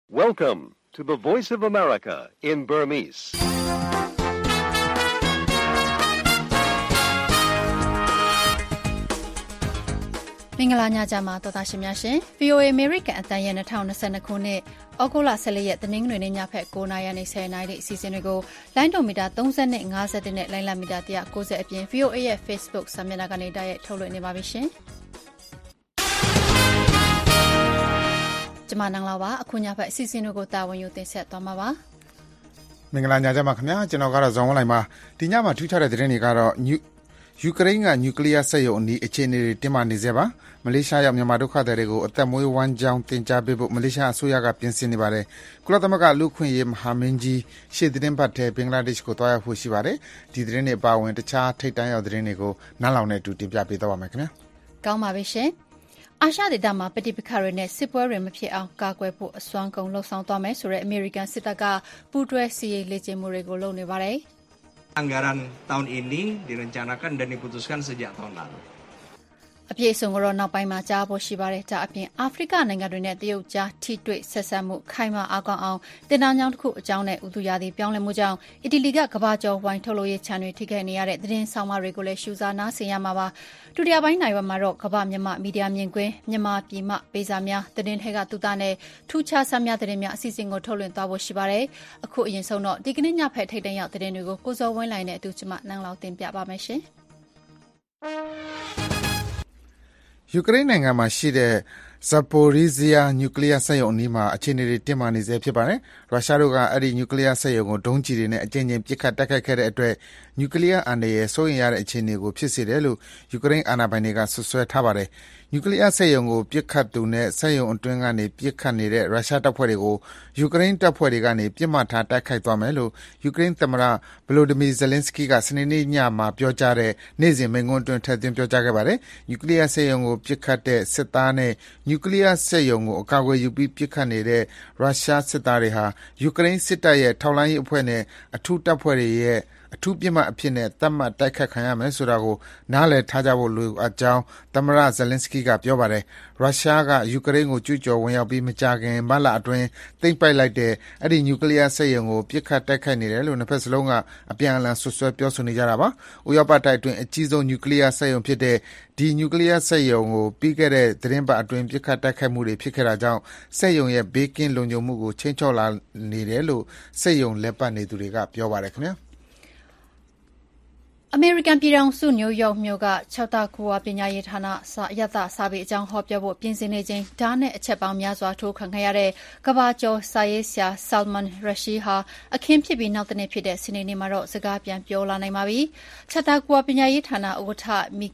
Welcome to the Voice of America in Burmese. ။မင်္ဂလာညချမ်းပါတော်သားရှင်များရှင် VOA American အတန်းရဲ့2022ခုနှစ်ဩဂုတ်လ14ရက်တနင်္ဂနွေနေ့ညဖက်9:00နာရီနဲ့10:00နာရီအစီအစဉ်တွေကိုလိုင်းဒိုမီတာ30နဲ့50နဲ့လိုင်းလမီတာ190အပြင် VOA ရဲ့ Facebook စာမျက်နှာကနေတိုက်ရိုက်ထုတ်လွှင့်နေပါပြီရှင်။ကျွန်မနန်းလာပါအခုညဖက်အစီအစဉ်တွေကိုတာဝန်ယူတင်ဆက်သွားမှာပါ။မင်္ဂလာညချမ်းပါခင်ဗျာကျွန်တော်ကတော့ဇော်ဝင်းလိုင်ပါဒီညမှာထူးခြားတဲ့သတင်းတွေကတော့ယူကရိန်းကနျူကလ িয়ার စက်ရုံအနီးအခြေအနေတွေတင်းမာနေစေပါမလေးရှားရောက်မြန်မာဒုက္ခသည်တွေကိုအသက်မွေးဝမ်းကြောင်းတင် जा ပေးဖို့မလေးရှားအစိုးရကပြင်ဆင်နေပါတယ်ကုလသမဂ္ဂလူ့ခွင့်ရေးမဟာမင်းကြီးရှေ့သတင်းပတ်ထဲဘင်္ဂလားဒေ့ရှ်ကိုတွားရောက်ဖို့ရှိပါတယ်ဒီသတင်းတွေပါဝင်တခြားထိပ်တန်းရောက်သတင်းတွေကိုနားလောင်နဲ့အတူတင်ပြပေးသွားပါမယ်ခင်ဗျာကောင်းပါပြီရှင်အာရှဒေသမှာပဋိပက္ခတွေနဲ့စစ်ပွဲတွေမဖြစ်အောင်ကာကွယ်ဖို့အစွမ်းကုန်လှုံ့ဆော်သွားမယ်ဆိုတဲ့အမေရိကန်စစ်တပ်ကပူးတွဲစီရေးလေ့ကျင့်မှုတွေကိုလုပ်နေပါတယ် Anggaran tahun ini direncanakan dan diputuskan sejak tahun lalu. အပြည့်အစုံကတော့နောက်ပိုင်းမှာကြားဖို့ရှိပါတယ်။ဒါအပြင်အာဖရိကနိုင်ငံတွေနဲ့တရုတ်ကြားထိတွေ့ဆက်ဆံမှုခိုင်မာအားကောင်းအောင်တင်နန်းကြောင်းတစ်ခုအကြောင်းနဲ့ဥတုရာသီပြောင်းလဲမှုကြောင့်အီတလီကကမ္ဘာကျော်ဝိုင်းထုတ်လုပ်ရေးခြံတွေထိခိုက်နေရတဲ့သတင်းဆောင်မတွေကိုလည်းရှုစားနားဆင်ရမှာပါ။ဒုတိယပိုင်းနိုင်ဝက်မှာတော့ကမ္ဘာမြန်မာမီဒီယာမြင်ကွင်းမြန်မာပြည်မှပေးစာများသတင်းထဲကတူတာနဲ့ထူးခြားဆန်းများသတင်းများအစီအစဉ်ကိုထုတ်လွှင့်သွားဖို့ရှိပါတယ်။အခုအရင်ဆုံးတော့ဒီကနေ့ညဖက်ထိပ်တန်းရောက်သတင်းတွေကိုကိုစောဝင်းလိုင်နဲ့အတူကျွန်မနန်းလောက်တင်ပြပါမယ်ရှင်။ယူကရိန်းနိုင်ငံမှာရှိတဲ့ Zaporizhzhia နျူကလ িয়ার စက်ရုံအနီးမှာအခြေအနေတွေတင်းမာနေဆဲဖြစ်ပါတယ်။ရုရှားတို့ကအဲ့ဒီနျူကလ িয়ার စက်ရုံကိုဒုံးကျည်တွေနဲ့အကြိမ်ကြိမ်ပစ်ခတ်တိုက်ခိုက်ခဲ့တဲ့အတွက်နျူကလ িয়ার အန္တရာယ်စိုးရိမ်ရတဲ့အခြေအနေကိုဖြစ်စေတယ်လို့ယူကရိန်းအာဏာပိုင်တွေကဆွဆွဲထားပါတယ်။နျူကလ িয়ার စက်ရုံကိုပစ်ခတ်သူနဲ့စက်ရုံအတွင်းကနေပစ်ခတ်နေတဲ့ရုရှားတပ်ဖွဲ့တွေကိုယူကရိန်းတပ်ဖွဲ့တွေကနေပြစ်မှတ်ထားတိုက်ခိုက်သွားမယ်လို့ယူကရိန်းသမ္မတ Volodymyr Zelensky ကစနေနေ့ညမှာပြောကြားတဲ့နေ့စဉ်မိန့်ခွန်းအတွင်းထည့်သွင်းပြောကြားခဲ့ပါတယ်။နျူကလ িয়ার စက်ရုံကိုပစ်ခတ်တဲ့စစ်သားနဲ့နျူကလ িয়ার စက်ရုံကိုအကာအကွယ်ယူပြီးပစ်ခတ်နေတဲ့ရုရှားစစ်သားတွေဟာယူကရိန်းစစ်တပ်ရဲ့ထောက်လှမ်းရေးအဖွဲ့နဲ့အထူးတပ်ဖွဲ့တွေရဲ့အထူးပြစ်မှတ်အဖြစ်နဲ့သတ်မှတ်တိုက်ခတ်ခံရမယ်ဆိုတာကိုနားလည်ထားကြဖို့လိုအပ်ကြောင်းသမ္မတ Zelensky ကပြောပါတယ်။ရုရှားကယူကရိန်းကိုကျူးကျော်ဝင်ရောက်ပြီးမကြာခင်မတ်လအတွင်းသိမ်းပိုက်လိုက်တဲ့အဲ့ဒီနျူကလ িয়ার စက်ရုံကိုပစ်ခတ်တိုက်ခိုက်နေတယ်လို့နှစ်ဖက်စလုံးကအပြန်အလှန်ဆွဆွဲပြောဆိုနေကြတာပါ။ဥရောပတိုက်အတွင်းအကြီးဆုံးနျူကလ িয়ার စက်ရုံဖြစ်တဲ့ဒီနျူကလ িয়ার စက်ရုံကိုပြီးခဲ့တဲ့သတင်းပတ်အတွင်းပစ်ခတ်တိုက်ခိုက်မှုတွေဖြစ်ခဲ့တာကြောင့်စက်ရုံရဲ့ဘေးကင်းလုံခြုံမှုကိုချိန်ချော့လာနေတယ်လို့စက်ရုံလက်ပတ်နေသူတွေကပြောပါတယ်ခင်ဗျာ။အမေရိကန်ပြည်ထောင်စုနယူးယောက်မြို့က6တကူဝါပညာရေးဌာနရသစာပေအကြောင်းဟောပြောဖို့ပြင်ဆင်နေခြင်းဓာတ်နဲ့အချက်ပေါင်းများစွာထိုးခံခဲ့ရတဲ့ကဘာကျော်စာရေးဆရာ Salman Rushdie ဟာအခင်းဖြစ်ပြီးနောက်တနေ့ဖြစ်တဲ့စနေနေ့မှာတော့စကားပြန်ပြောလာနိုင်ပါပြီ။6တကူဝါပညာရေးဌာနဥက္ကဋ္ဌ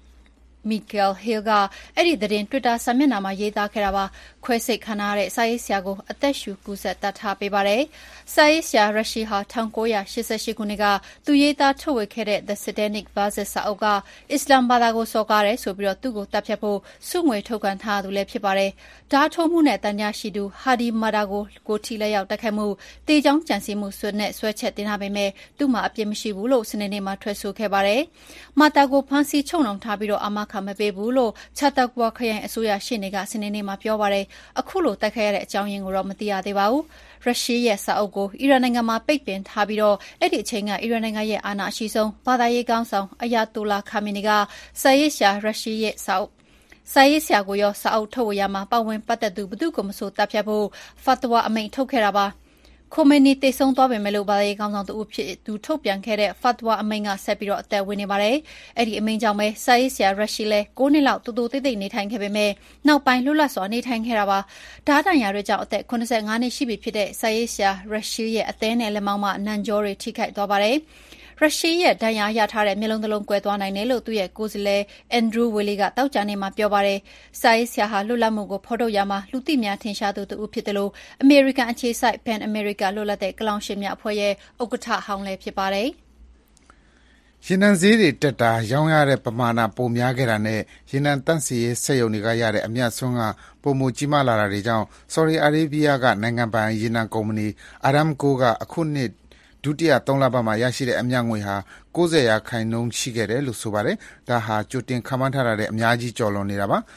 Michael Hill ကအဲ့ဒီသတင်း Twitter စာမျက်နှာမှာရေးသားခဲ့တာပါခွဲစိတ်ခံရတဲ့စာရေးဆရာကိုအသက်ရှူကူးဆက်တတ်ထားပေးပါတယ်စာရေးဆရာ Rushdie ဟာ1988ခုနှစ်ကသူရေးသားထုတ်ဝေခဲ့တဲ့ The Satanic Verses စာအုပ်ကအစ္စလာမ်ဘာသာကိုစော်ကားတယ်ဆိုပြီးသူ့ကိုတပ်ဖြတ်ဖို့စုငွေထုတ်ခံထားသူလည်းဖြစ်ပါတယ်ဓာတ်ထုံးမှုနဲ့တန်ညာရှိသူ Hadi Mada ကိုထီလက်ရောက်တက်ခတ်မှုတေချောင်းကြံစည်မှုနဲ့ဆွဲချက်တင်ထားပေမဲ့သူ့မှာအပြစ်မရှိဘူးလို့စနေနေ့မှာထွက်ဆိုခဲ့ပါတယ်မာတာကိုဖမ်းဆီးချုပ်နှောင်ထားပြီးတော့အမခံမပေးဘူးလို့ချာတာကွာခရိုင်အစိုးရရှေ့နေကစနေနေ့မှာပြောပါတယ်အခုလိုတိုက်ခိုက်ရတဲ့အကြောင်းရင်းကိုတော့မသိရသေးပါဘူးရုရှားရဲ့စာအုပ်ကိုအီရန်နိုင်ငံမှာပိတ်ပင်ထားပြီးတော့အဲ့ဒီအချိန်ကအီရန်နိုင်ငံရဲ့အာဏာအရှိဆုံးဘာသာရေးကောင်းဆောင်အယာတိုလာခါမီနီကစာရေးဆရာရုရှားရဲ့စာအုပ်စာရေးဆရာကိုရောစာအုပ်ထုတ်ဝေရမှာပတ်ဝင်ပတ်သက်သူဘယ်သူကမဆိုတပ်ဖြတ်ဖို့ဖတ်တဝါအမိန့်ထုတ်ခဲ့တာပါခိုမနီတေဆုံးသွားပေမဲ့လို့ဘာသာရေးကောင်းဆောင်သူဖြစ်သူထုတ်ပြန်ခဲ့တဲ့ Fatwa အမိန့်ကဆက်ပြီးတော့အသက်ဝင်နေပါတယ်။အဲ့ဒီအမိန့်ကြောင့်ပဲစာရေးဆရာ Rushdie လဲ9နှစ်လောက်တူတူတိတ်တိတ်နေထိုင်ခဲ့ပေမဲ့နောက်ပိုင်းလွတ်လပ်စွာနေထိုင်ခဲ့တာပါ။ဓာတ်တန်ရာတွေကြောင့်အသက်85နှစ်ရှိပြီဖြစ်တဲ့စာရေးဆရာ Rushdie ရဲ့အသေးနဲ့လက်မောင်းမှာနန်ကြောတွေထိခိုက်သွားပါတယ်။ရုရှားရဲ့ဒဏ်ရာရထားတဲ့မျက်လုံးတစ်လုံးကွဲသွားနိုင်တယ်လို့သူ့ရဲ့ကိုယ်စားလှယ် Andrew Willey ကတောက်ကြနေမှာပြောပါတယ်။စာရေးဆရာဟာလွတ်လပ်မှုကိုဖော်ထုတ်ရမှာလူသိများထင်ရှားသူတူဖြစ်တယ်လို့အမေရိကန်အခြေစိုက် Pan America လွတ်လပ်တဲ့ကလောင်ရှင်များအဖွဲ့ရဲ့ဥက္ကဋ္ဌဟောင်းလည်းဖြစ်ပါတယ်။ရေနံဈေးတွေတက်တာရောင်းရတဲ့ပမာဏပိုများခဲ့တာနဲ့ရေနံတန့်စည်ရေးစက်ရုံတွေကရတဲ့အမြတ်စွန်းကပုံမကြီးမားလာတာတွေကြောင့် Saudi Arabia ကနိုင်ငံပိုင်ရေနံကုမ္ပဏီ Aramco ကအခုနှစ်ဒုတိယ3လပတ်မှာရရှိတဲ့အမြတ်ငွေဟာ90%ရှိခဲ့တယ်လို့ဆိုပါတယ်။ဒါဟာကြိုတင်ခန့်မှန်းထားတာတဲ့အများကြီးကျော်လွန်နေတာပါ။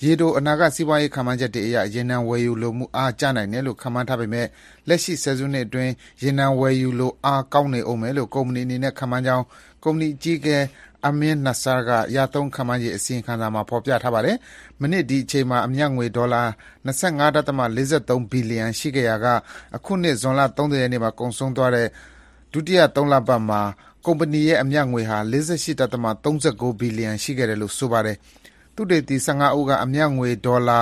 ရေတိုအနာဂတ်စီးပွားရေးခန့်မှန်းချက်တွေအရရေနံဝယ်ယူလိုမှုအားကျနိုင်တယ်လို့ခန့်မှန်းထားပေမဲ့လက်ရှိဆယ်စုနှစ်အတွင်းရေနံဝယ်ယူလိုအားကောင်းနေအောင်မယ်လို့ကုမ္ပဏီအနေနဲ့ခန့်မှန်းကြောင်းကုမ္ပဏီအကြီးအကဲAmin Nasser ကရသုံးခန့်မှန်းရေးအစီရင်ခံစာမှာဖော်ပြထားပါတယ်။မနှစ်ဒီအချိန်မှာအမြတ်ငွေဒေါ်လာ 25.43 ဘီလီယံရှိခဲ့ရာကအခုနှစ်ဇွန်လ30ရက်နေ့မှာကုန်ဆုံးသွားတဲ့ဒုတိယ3လပတ်မှာကုမ္ပဏီရဲ့အမြတ်ငွေဟာ 48.39 ဘီလီယံရှိခဲ့တယ်လို့ဆိုပါတယ်။သုတေသီ15ဦးကအမြတ်ငွေဒေါ်လာ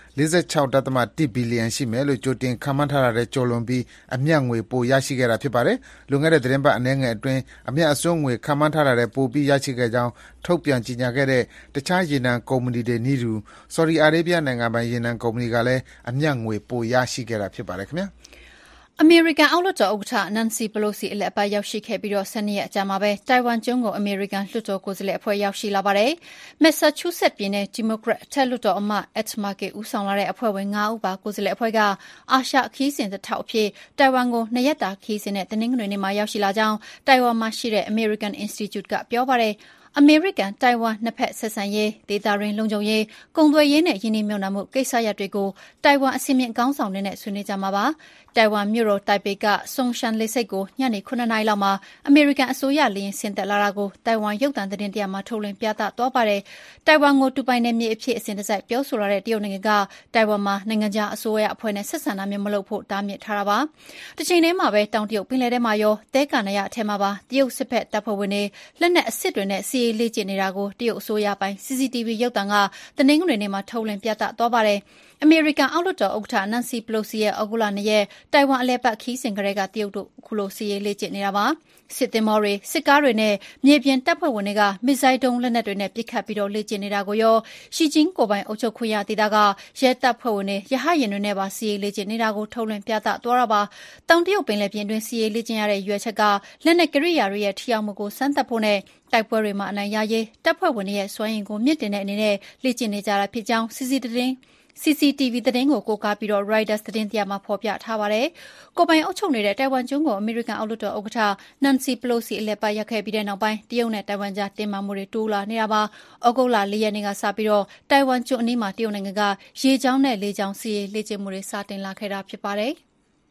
46.1 ဘီလီယံရှိမယ်လို့ကြိုတင်ခန့်မှန်းထားတဲ့ကျော်လွန်ပြီးအမြတ်ငွေပိုရရှိခဲ့တာဖြစ်ပါတယ်။လွန်ခဲ့တဲ့သတင်းပတ်အနည်းငယ်အတွင်းအမြတ်အစွန်းငွေခန့်မှန်းထားတဲ့ပိုပြီးရရှိခဲ့ကြောင်းထုတ်ပြန်ကြေညာခဲ့တဲ့တခြားရေနံကုမ္ပဏီတွေနည်းတူဆော်ဒီအာရေဗျနိုင်ငံပိုင်ရေနံကုမ္ပဏီကလည်းအမြတ်ငွေပိုရရှိခဲ့တာဖြစ်ပါတယ်ခင်ဗျာ။အမေရိကန်အောက်လွှတ်တော်ဥက္ကဋ္ဌနန်စီပလိုစီအလက်အပတ်ရောက်ရှိခဲ့ပြီး12ရက်အကြာမှာပဲတိုင်ဝမ်ကျွန်းကိုအမေရိကန်လွှတ်တော်ကိုယ်စားလှယ်အဖွဲ့ရောက်ရှိလာပါတယ်။မက်ဆာချူးဆက်ပြည်နယ်ဒီမိုကရက်အထက်လွှတ်တော်အမတ်အက်မာကေဦးဆောင်လာတဲ့အဖွဲ့ဝင်9ဦးပါကိုယ်စားလှယ်အဖွဲ့ကအာရှခီးစဉ်တစ်ထောက်အဖြစ်တိုင်ဝမ်ကို2ရက်တာခီးစဉ်နဲ့တနင်္ဂနွေနေ့မှာရောက်ရှိလာကြောင်းတိုင်ဝမ်မှာရှိတဲ့ American Institute ကပြောပါတယ်။အမေရိကန်တိုင်ဝမ်နှစ်ဖက်ဆက်ဆံရေးဒေသရင်းလုံခြုံရေးကုန်သွယ်ရေးနဲ့ယင်းနှိမ့်မြုံနှံမှုကိစ္စရပ်တွေကိုတိုင်ဝမ်အစီအမံကောင်းဆောင်တွေနဲ့ဆွေးနွေးကြမှာပါတိုင်ဝမ်မြို့တော်တိုင်ပေကဆုံရှန်လေဆိပ်ကိုညနေ9နာရီလောက်မှာအမေရိကန်အစိုးရလေယာဉ်ဆင်းသက်လာတာကိုတိုင်ဝမ်ရုပ်သံသတင်းတရားမှာထုတ်လွှင့်ပြသသွားပါတယ်တိုင်ဝမ်ကိုတူပိုင်နယ်မြေအဖြစ်အစဉ်တစိုက်ပြောဆိုလာတဲ့တရုတ်နိုင်ငံကတိုင်ဝမ်မှာနိုင်ငံခြားအစိုးရအဖွဲ့နဲ့ဆက်ဆံတာမျိုးမလုပ်ဖို့တားမြစ်ထားတာပါတစ်ချိန်တည်းမှာပဲတောင်တရုတ်ပင်လယ်ထဲမှာရောတဲကန်နရအထက်မှာပါတရုတ်စစ်ဖက်တပ်ဖွဲ့ဝင်တွေလက်နက်အစစ်တွေနဲ့စီးရေးလေ့ကျင့်နေတာကိုတရုတ်အစိုးရပိုင်း CCTV ရုပ်သံကတနင်္ဂနွေနေ့မှာထုတ်လွှင့်ပြသသွားပါတယ်အမေရိကန်အောက်လွှတ်တော်ဥက္ကဋ္ဌနန်စီပလိုစီရဲ့ဩဂုတ်လ2ရက်တိုင်ဝမ်အလဲပတ်ခီးစဉ်ကလေးကတရုတ်တို့ခုလိုစီရေးလေ့ကျင့်နေတာပါစစ်သင်္ဘောတွေစစ်ကားတွေနဲ့မြေပြင်တပ်ဖွဲ့ဝင်တွေကမစ်ဇိုင်းဒုံးလက်နက်တွေနဲ့ပစ်ခတ်ပြီးလေ့ကျင့်နေတာကိုရောရှီကျင်းကိုပိုင်အုပ်ချုပ်ခွင့်ရဒေသကရဲတပ်ဖွဲ့ဝင်တွေရဟတ်ယာဉ်တွေနဲ့ပါစီရေးလေ့ကျင့်နေတာကိုထုတ်လွှင့်ပြသသွားတာပါတောင်တရုတ်ပင်လယ်ပြင်တွင်းစီရေးလေ့ကျင့်ရတဲ့ရွယ်ချက်ကလက်နက်ကိရိယာတွေရဲ့ထိရောက်မှုကိုစမ်းသပ်ဖို့နဲ့တိုက်ပွဲတွေမှာအနိုင်ရရေးတပ်ဖွဲ့ဝင်တွေရဲ့စွမ်းရည်ကိုမြင့်တင်တဲ့အနေနဲ့လေ့ကျင့်နေကြတာဖြစ်ကြောင်းCCTV သတင်းကိုကိုးကားပြီးReuters သတင်းတရားမှာဖော်ပြထားပါတယ်။ကိုပိုင်အုပ်ချုပ်နေတဲ့တိုင်ဝမ်ကျွန်းကိုအမေရိကန်အောက်လွှတ်တော်ဥက္ကဋ္ဌနန်စီပလိုစီအလဲပတ်ရက်ခဲ့ပြီးတဲ့နောက်ပိုင်းတရုတ်နဲ့တိုင်ဝမ်ကြားတင်းမာမှုတွေတိုးလာနေတာပါ။ဩဂုတ်လ4ရက်နေ့ကစပြီးတိုင်ဝမ်ကျွန်းအနီးမှာတရုတ်နိုင်ငံကရေကြောင်းနဲ့လေကြောင်းစီးရေးလေ့ကျင့်မှုတွေစတင်လာခဲ့တာဖြစ်ပါတယ်။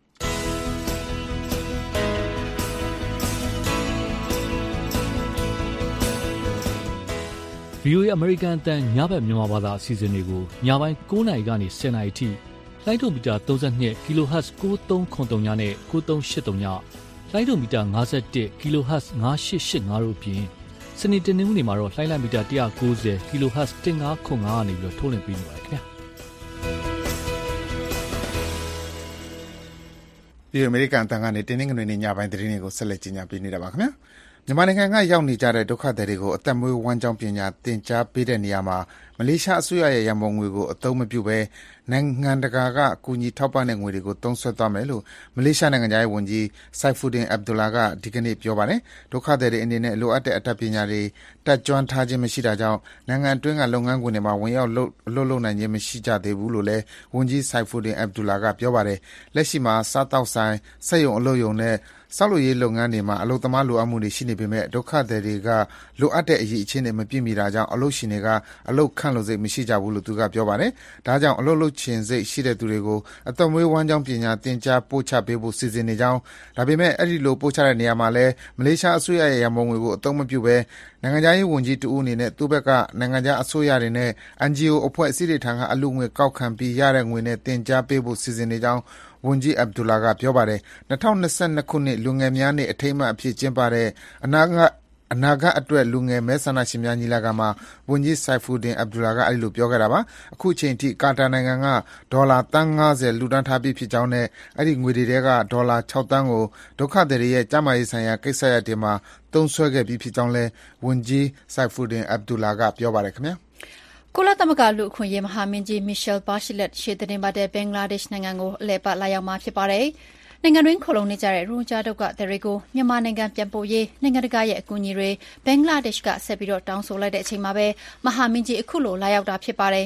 VOA အမေရိကန်အသံညဘက်မြန်မာဘာသာအစီအစဉ်တွေကိုညပိုင်း9:00နာရီကနေ10:00နာရီထိလိုင်းဒိုမီတာ32 kHz 9303ညနဲ့9383ညလိုင်းဒိုမီတာ51 kHz 9885တို့ပြင်စနေတနင်္ဂနွေမှာတော့လိုင်းလမီတာ190 kHz 1505ကနေပြီးထုတ်လွှင့်ပေးနေပါတယ်ခင်ဗျာဒီအမေရိကန်အသံကနေတင်းနှင်းငွေနဲ့ညပိုင်းသတင်းတွေကိုဆက်လက်ကြီးညာပေးနေတာပါခင်ဗျာမြန်မာနိုင်ငံကရောက်နေကြတဲ့ဒုက္ခသည်တွေကိုအသက်မွေးဝမ်းကြောင်းပညာသင်ကြားပေးတဲ့နေရာမှာမလေးရှားအစိုးရရဲ့ရန်ပုံငွေကိုအသုံးမပြုဘဲနိုင်ငံတကာကကူညီထောက်ပံ့တဲ့ငွေတွေကိုသုံးစွဲသွားမယ်လို့မလေးရှားနိုင်ငံသားရေးဝန်ကြီး Saifuddin Abdullah ကဒီကနေ့ပြောပါတယ်။ဒုက္ခသည်တွေအနေနဲ့လိုအပ်တဲ့အတတ်ပညာတွေတက်ကြွထားခြင်းမရှိတာကြောင့်နိုင်ငံအတွင်းကလုပ်ငန်းခွင်တွေမှာဝင်ရောက်လုပ်နိုင်ခြင်းမရှိကြသေးဘူးလို့လည်းဝန်ကြီး Saifuddin Abdullah ကပြောပါတယ်။လက်ရှိမှာစားတောက်ဆိုင်စက်ရုံအလုပ်ရုံနဲ့ဆောက်လုပ်ရေးလုပ်ငန်းတွေမှာအလုပ်သမားလိုအပ်မှုတွေရှိနေပေမဲ့ဒုက္ခသည်တွေကလိုအပ်တဲ့အရေးအချင်းတွေမပြည့်မီတာကြောင့်အလုပ်ရှင်တွေကအလုပ်ခန့်လို့စိတ်မရှိကြဘူးလို့သူကပြောပါတယ်။ဒါကြောင့်အလုပ်လုပ်ချင်စိတ်ရှိတဲ့သူတွေကိုအသက်မွေးဝမ်းကြောင်းပညာသင်ကြားပို့ချပေးဖို့စီစဉ်နေကြောင်းဒါပေမဲ့အဲ့ဒီလိုပို့ချတဲ့နေရာမှာလည်းမလေးရှားအစိုးရရဲ့ရန်ပုံငွေကိုအသုံးမပြုဘဲနိုင်ငံခြားရေးဝန်ကြီးတူဦးအနေနဲ့သူ့ဘက်ကနိုင်ငံခြားအစိုးရတွေနဲ့ NGO အဖွဲ့အစည်းတွေထံကအလူငွေကောက်ခံပြီးရတဲ့ငွေနဲ့သင်ကြားပေးဖို့စီစဉ်နေကြောင်းဝန်ကြီး Abdullah ကပြောပါတယ်။2022ခုနှစ်လူငယ်များနေ့အထိမ်းအမှတ်အဖြစ်ကျင်းပတဲ့အနာဂတ်အတွက်လူငယ်မဲဆန္ဒရှင်များညီလာခံမှာဝန်ကြီး Saifuddin Abdullah ကအဲဒီလိုပြောခဲ့တာပါ။အခုချိန်ထိကာတာနိုင်ငံကဒေါ်လာသန်း50လှူဒန်းထားပြီးဖြစ်ကြောင်းနဲ့အဲဒီငွေတွေထဲကဒေါ်လာ6သန်းကိုဒုက္ခသည်တွေရဲ့ကျန်းမာရေးဆိုင်ရာကိစ္စရပ်တွေမှာသုံးစွဲခဲ့ပြီးဖြစ်ကြောင်းလည်းဝန်ကြီး Saifuddin Abdullah ကပြောပါတယ်ခင်ဗျာ။ကုလသမဂ္ဂလူ့အခွင့်အရေးမဟာမင်းကြီး Michelle Bachelet ရှေ့သီတင်းပတ်ထဲဘင်္ဂလားဒေ့ရှ်နိုင်ငံကိုအလည်ပတ်လာရောက်မှာဖြစ်ပါတယ်။နိုင်ငံတွင်းခိုလှုံနေကြတဲ့ရိုဟင်ဂျာဒုက္ခသည်တွေကိုမြန်မာနိုင်ငံပြန်ပို့ရေးနိုင်ငံတကာရဲ့အကူအညီတွေဘင်္ဂလားဒေ့ရှ်ကဆက်ပြီးတောင်းဆိုလိုက်တဲ့အချိန်မှာပဲမဟာမင်းကြီးအခုလိုလာရောက်တာဖြစ်ပါတယ်။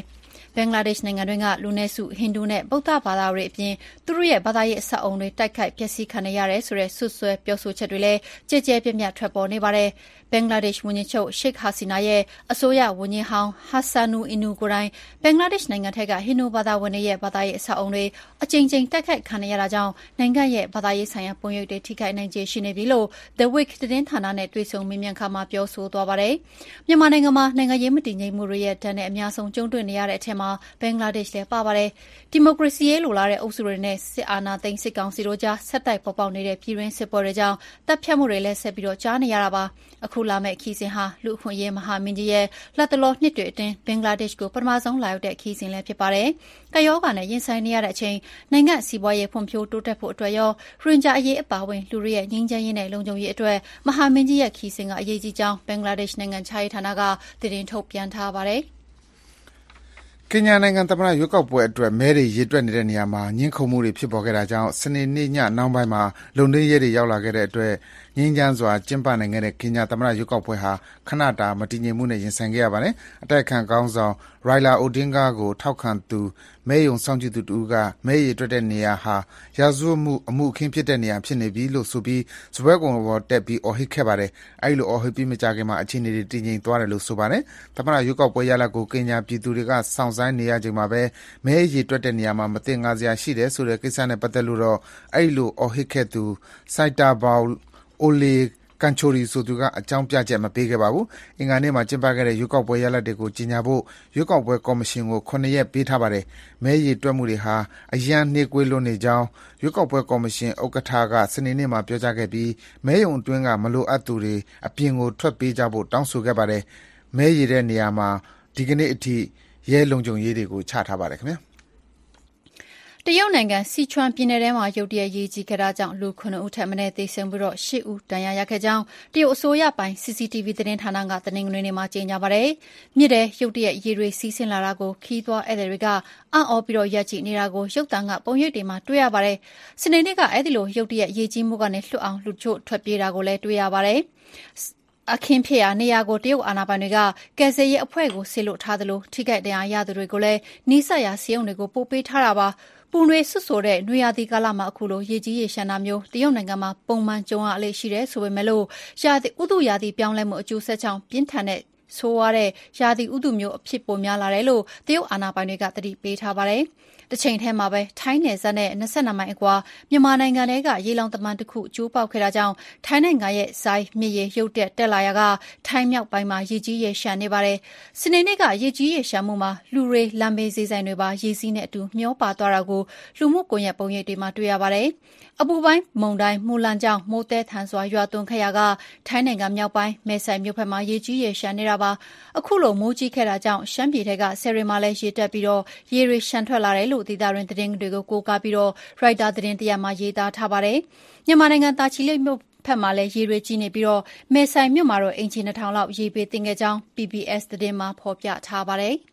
ဘင်္ဂလားဒေ့ရှ်နိုင်ငံတွင်းကလူနည်းစုဟိန္ဒူနဲ့ဗုဒ္ဓဘာသာတွေအပြင်သူတို့ရဲ့ဘာသာရေးအဆောက်အအုံတွေတိုက်ခိုက်ပျက်စီးခံနေရတယ်ဆိုတဲ့ဆွဆွဲပြောဆိုချက်တွေလည်းကြဲကြဲပြန့်ပြန့်ထွက်ပေါ်နေပါတယ်။ဘင်္ဂလားဒေ့ရှ်ဝန်ကြီးချုပ်ရှိတ်ဟာစီနာရဲ့အစိုးရဝန်ကြီးဟောင်းဟာဆာနူအီနူကိုယ်တိုင်ဘင်္ဂလားဒေ့ရှ်နိုင်ငံထက်ကဟိန္ဒူဘာသာဝင်တွေရဲ့ဘာသာရေးအဆောက်အအုံတွေအကြိမ်ကြိမ်တိုက်ခိုက်ခံရတာကြောင့်နိုင်ငံရဲ့ဘာသာရေးဆိုင်ရာပုံရိပ်တွေထိခိုက်နိုင်ခြေရှိနေပြီလို့ The Week သတင်းဌာနနဲ့တွေ့ဆုံမေးမြန်းခါမှာပြောဆိုသွားပါတယ်။မြန်မာနိုင်ငံမှာနိုင်ငံရေးမတည်ငြိမ်မှုတွေရဲ့ဒဏ်နဲ့အများဆုံးကြုံတွေ့နေရတဲ့အထက်မှာဘင်္ဂလားဒေ့ရှ်လည်းပါပါတယ်။ဒီမိုကရေစီရေးလိုလားတဲ့အုပ်စုတွေနဲ့စစ်အာဏာသိမ်းစစ်ကောင်စီတို့ကြားဆက်တိုက်ပေါ်ပေါက်နေတဲ့ပြည်တွင်းစစ်ပွဲတွေကြောင့်တပ်ဖြတ်မှုတွေလည်းဆက်ပြီးကြားနေရတာပါ။အခုလာမယ့်ခီးစဉ်ဟာလူ့အခွင့်အရေးမဟာမင်းကြီးရဲ့လက်တလောနှစ်တွေအတွင်းဘင်္ဂလားဒေ့ရှ်ကိုပထမဆုံးလာရောက်တဲ့ခီးစဉ်လည်းဖြစ်ပါတယ်။ကပ်ရောဂါနဲ့ရင်ဆိုင်နေရတဲ့အချိန်နိုင်ငံစီးပွားရေးဖွံ့ဖြိုးတိုးတက်ဖို့အတွက်ရောရင်ကြားအရေးအပါအဝင်လူတွေရဲ့ငြိမ်းချမ်းရေးနဲ့လုံခြုံရေးအတွက်မဟာမင်းကြီးရဲ့ခီးစဉ်ကအရေးကြီးကြောင်းဘင်္ဂလားဒေ့ရှ်နိုင်ငံခြားရေးဌာနကသတင်းထုတ်ပြန်ထားပါတယ်။ကင်ညာနိုင်ငံသမ္မတရွေးကောက်ပွဲအတွက်မဲတွေရေတွက်နေတဲ့နေရာမှာငြင်းခုန်မှုတွေဖြစ်ပေါ်ခဲ့တာကြောင့်စနေနေ့ညနှောင်းပိုင်းမှာလုံခြုံရေးတွေရောက်လာခဲ့တဲ့အတွက်ငြိမ်းချမ်းစွာကျင်းပနိုင်ခဲ့တဲ့ကင်ညာသမ္မတရွေးကောက်ပွဲဟာခဏတာမတည်ငြိမ်မှုနဲ့ရင်ဆိုင်ခဲ့ရပါတယ်။အတိုက်အခံခေါင်းဆောင် Raila Odinga ကိုထောက်ခံသူမဲရုံစောင့်ကြည့်သူတဦးကမဲရေတွက်တဲ့နေရာဟာရာဇဝတ်မှုအမှုအခင်းဖြစ်တဲ့နေရာဖြစ်နေပြီလို့ဆိုပြီးစပွဲကုံပေါ်တက်ပြီးအော်ဟစ်ခဲ့ပါတယ်။အဲဒီလိုအော်ဟစ်ပြီးမကြာခင်မှာအခြေအနေတွေတည်ငြိမ်သွားတယ်လို့ဆိုပါတယ်။သမ္မတရွေးကောက်ပွဲရလဒ်ကိုကင်ညာပြည်သူတွေကစောင့်ဆိုင်းနေရချိန်မှာပဲမဲရေတွက်တဲ့နေရာမှာမတင်ငါစရာရှိတယ်ဆိုတဲ့ကိစ္စနဲ့ပတ်သက်လို့တော့အဲဒီလိုအော်ဟစ်ခဲ့သူ Saitabal Oleကန်ချိုရီဆိုသူကအကြောင်းပြချက်မပေးခဲ့ပါဘူး။အင်္ဂါနေ့မှာကျင်းပခဲ့တဲ့ရွေးကောက်ပွဲရလဒ်တွေကိုကြီးညာဖို့ရွေးကောက်ပွဲကော်မရှင်ကို9 ရက်ပေးထားပါတယ်။မဲရေတွက်မှုတွေဟာအရန်နှေးကွေးလွန်းနေကြောင်းရွေးကောက်ပွဲကော်မရှင်ဥက္ကဋ္ဌကစနေနေ့မှာပြောကြားခဲ့ပြီးမဲရုံအတွင်းကမလိုအပ်သူတွေအပြင်ကိုထွက်ပေးကြဖို့တောင်းဆိုခဲ့ပါတယ်။မဲရေတဲ့နေရာမှာဒီကနေ့အထိရဲလုံခြုံရေးတွေကိုချထားပါတယ်ခင်ဗျာ။တရုတ်နိုင်ငံစီချွမ်ပြည်နယ်ထဲမှာရုတ်တရက်ရေကြီးခဲ့တာကြောင့်လူ9ဦးထက်မနည်းသေဆုံးပြီး8ဦးဒဏ်ရာရခဲ့ကြောင်းတရုတ်အစိုးရပိုင် CCTV သတင်းဌာနကတနင်္ဂနွေနေ့မှာကြေညာပါတယ်။မြစ်ထဲရုတ်တရက်ရေတွေစီးဆင်းလာတာကိုခီးသွွားဧည့်သည်တွေကအံ့ဩပြီးရပ်ကြည့်နေတာကိုရုပ်သံကပုံရိပ်တွေမှာတွေ့ရပါတယ်။စနေနေ့ကအဲဒီလိုရုတ်တရက်ရေကြီးမှုကနေလွတ်အောင်လူချို့ထွက်ပြေးတာကိုလည်းတွေ့ရပါတယ်။အခင်းဖြစ်ရာနေရာကိုတရုတ်အာဏာပိုင်တွေကကယ်ဆယ်ရေးအဖွဲ့ကိုဆေလွတ်ထားသလိုထိခိုက်ဒဏ်ရာရသူတွေကိုလည်းနီးစပ်ရာဆေးရုံတွေကိုပို့ပေးထားတာပါ။ပူနွေဆွဆိုတဲ့နွေရာသီကာလမှာအခုလိုရေကြီးရေရှမ်းတာမျိုးတရုတ်နိုင်ငံမှာပုံမှန်ကြုံရလေရှိတယ်ဆိုပေမဲ့လို့ဥတုရာသီပြောင်းလဲမှုအကျိုးဆက်ကြောင့်ပြင်းထန်တဲ့ဆိုးဝါးတဲ့ရာသီဥတုမျိုးအဖြစ်ပေါ်များလာတယ်လို့တရုတ်အာဏာပိုင်တွေကသတိပေးထားပါတယ်။တစ်ချိန်ထဲမှာပဲထိုင်းနယ်စပ်နဲ့22မိုင်အကွာမြန်မာနိုင်ငံထဲကရေလောင်တမန်တစ်ခုကျိုးပေါက်ခဲ့တာကြောင့်ထိုင်းနိုင်ငံရဲ့ဇိုင်းမြစ်ရေရုတ်တက်လာရာကထိုင်းမြောက်ပိုင်းမှာရေကြီးရေရှမ်းနေပါတယ်။စနေနေ့ကရေကြီးရေရှမ်းမှုမှာလူတွေလမ်းဘေးဈေးဆိုင်တွေပါရေစီးနဲ့အတူမျောပါသွားတာကိုလူမှုကွန်ရက်ပုံရိပ်တွေမှာတွေ့ရပါတယ်။အပူပိုင်းမုန်တိုင်းမူလန်ကြောင့်မိုးတဲထန်စွာရွာသွန်းခဲ့ရာကထိုင်းနိုင်ငံမြောက်ပိုင်းမဲဆိုင်မြို့ဘက်မှာရေကြီးရေရှမ်းနေတာပါ။အခုလိုမိုးကြီးခဲ့တာကြောင့်ရှမ်းပြည်ထက်ကဆယ်ရီမှာလည်းရေတက်ပြီးရေတွေရှမ်းထွက်လာတယ်လို့ဒေသတွင်းသတင်းတွေကိုကိုးကားပြီးရိုက်တာသတင်းတရက်မှာရေးသားထားပါတယ်။မြန်မာနိုင်ငံတာချီလိတ်မြို့ဖက်မှာလည်းရေတွေကြီးနေပြီးမဲဆိုင်မြို့မှာတော့အင်ချီ2000လောက်ရေပေးတင်ခဲ့ကြောင်း PBS သတင်းမှာဖော်ပြထားပါတယ်။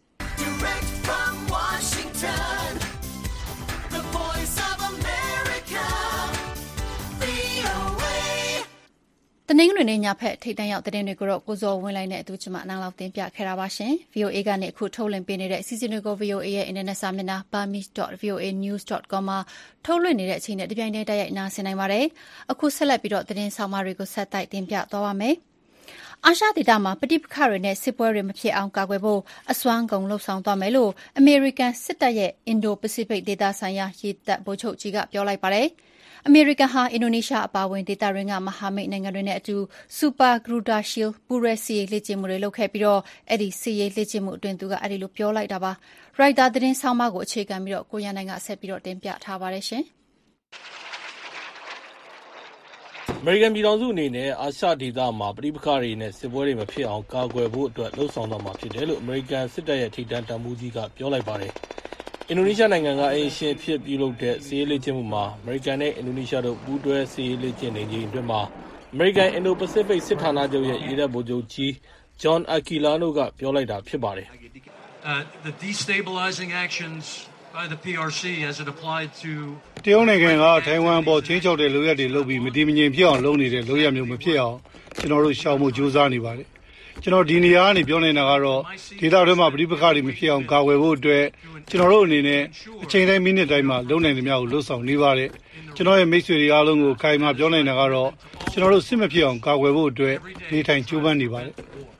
တနင်္ဂနွေနေ့ညဖက်ထိပ်တန်းရောက်သတင်းတွေကိုတော့ကိုဇော်ဝင်းလိုင်းနဲ့အတူကျမနားလောက်တင်ပြခဲ့တာပါရှင်။ VOA ကနေအခုထုတ်လွှင့်ပေးနေတဲ့အစီအစဉ်တွေကို VOA ရဲ့ Internet စာမျက်နှာ burmese.voanews.com မှာထုတ်လွှင့်နေတဲ့အချိန်နဲ့တပြိုင်တည်းတိုက်ရိုက်နားဆင်နိုင်ပါတယ်။အခုဆက်လက်ပြီးသတင်းဆောင်မတွေကိုဆက်တိုက်တင်ပြသွားပါမယ်။အာရှဒေသမှာပဋိပက္ခတွေနဲ့စစ်ပွဲတွေမဖြစ်အောင်ကာကွယ်ဖို့အစွမ်းကုန်လှုံ့ဆော်သွားမယ်လို့အမေရိကန်စစ်တပ်ရဲ့အင်ဒိုပစိဖိတ်ဒေသဆိုင်ရာရေတပ်ဗိုလ်ချုပ်ကြီးကပြောလိုက်ပါတယ်။အမေရိကန်ဟာအင်ဒိုနီးရှားအပါအဝင်ဒေသတွင်းကမဟာမိတ်နိုင်ငံတွေနဲ့အတူ Super Garuda Shield ပူးရဲစစ်ရေးလေ့ကျင့်မှုတွေလုပ်ခဲ့ပြီးအဲ့ဒီစစ်ရေးလေ့ကျင့်မှုအတွင်းသူကအဲ့ဒီလိုပြောလိုက်တာပါ။ ရိုက်တာသတင်းဆောင်းပါးကိုအခြေခံပြီးကိုရန်နိုင်ကဆက်ပြီးတင်ပြထားပါတယ်ရှင်။အမေရိကန်ပြည်ထောင်စုအနေနဲ့အာရှဒေသမှာပဋိပက္ခတွေနဲ့စစ်ပွဲတွေမဖြစ်အောင်ကာကွယ်ဖို့အတွက်လှုံ့ဆော်သွားမှာဖြစ်တယ်လို့အမေရိကန်စစ်တပ်ရဲ့ထိပ်တန်းတပ်မှူးကြီးကပြောလိုက်ပါတယ်။အင်ဒိုနီးရှားနိုင်ငံကအိမ်ရှင်ဖြစ်ပြုလုပ်တဲ့စစ်ရေးလေ့ကျင့်မှုမှာအမေရိကန်နဲ့အင်ဒိုနီးရှားတို့ပူးတွဲစစ်ရေးလေ့ကျင့်နေချိန်အတွင်းမှာအမေရိကန်အင်ဒိုပစိဖိတ်စစ်ဌာနချုပ်ရဲ့ရေတပ်ဗိုလ်ချုပ်ကြီး John Aquilano ကပြောလိုက်တာဖြစ်ပါတယ်။ The destabilizing actions by the PRC as it applied to တရုတ်နိုင်ငံကထိုင်ဝမ်ပေါ်ချင်းချောက်တဲ့လုပ်ရက်တွေလုပ်ပြီးမတည်မငြိမ်ဖြစ်အောင်လုပ်နေတဲ့လုပ်ရက်မျိုးမဖြစ်အောင်ကျွန်တော်တို့ရှောင်ဖို့ကြိုးစားနေပါတယ်။ကျွန်တော်ဒီနေရာကနေပြောနေတာကတော့ဒေသတွင်းမှာပဋိပက္ခတွေမဖြစ်အောင်ကာကွယ်ဖို့အတွက်ကျွန်တော်တို့အနေနဲ့အချိန်တိုင်းမိနစ်တိုင်းမှာလုံနိုင်သမျှကိုလှုပ်ဆောင်နေပါတယ်ကျွန်တော်ရဲ့မိတ်ဆွေတွေအားလုံးကိုခိုင်မာပြောနိုင်တာကတော့ကျွန်တော်တို့စစ်မဖြစ်အောင်ကာကွယ်ဖို့အတွက်နေထိုင်ကြိုးပမ်းနေပါတယ်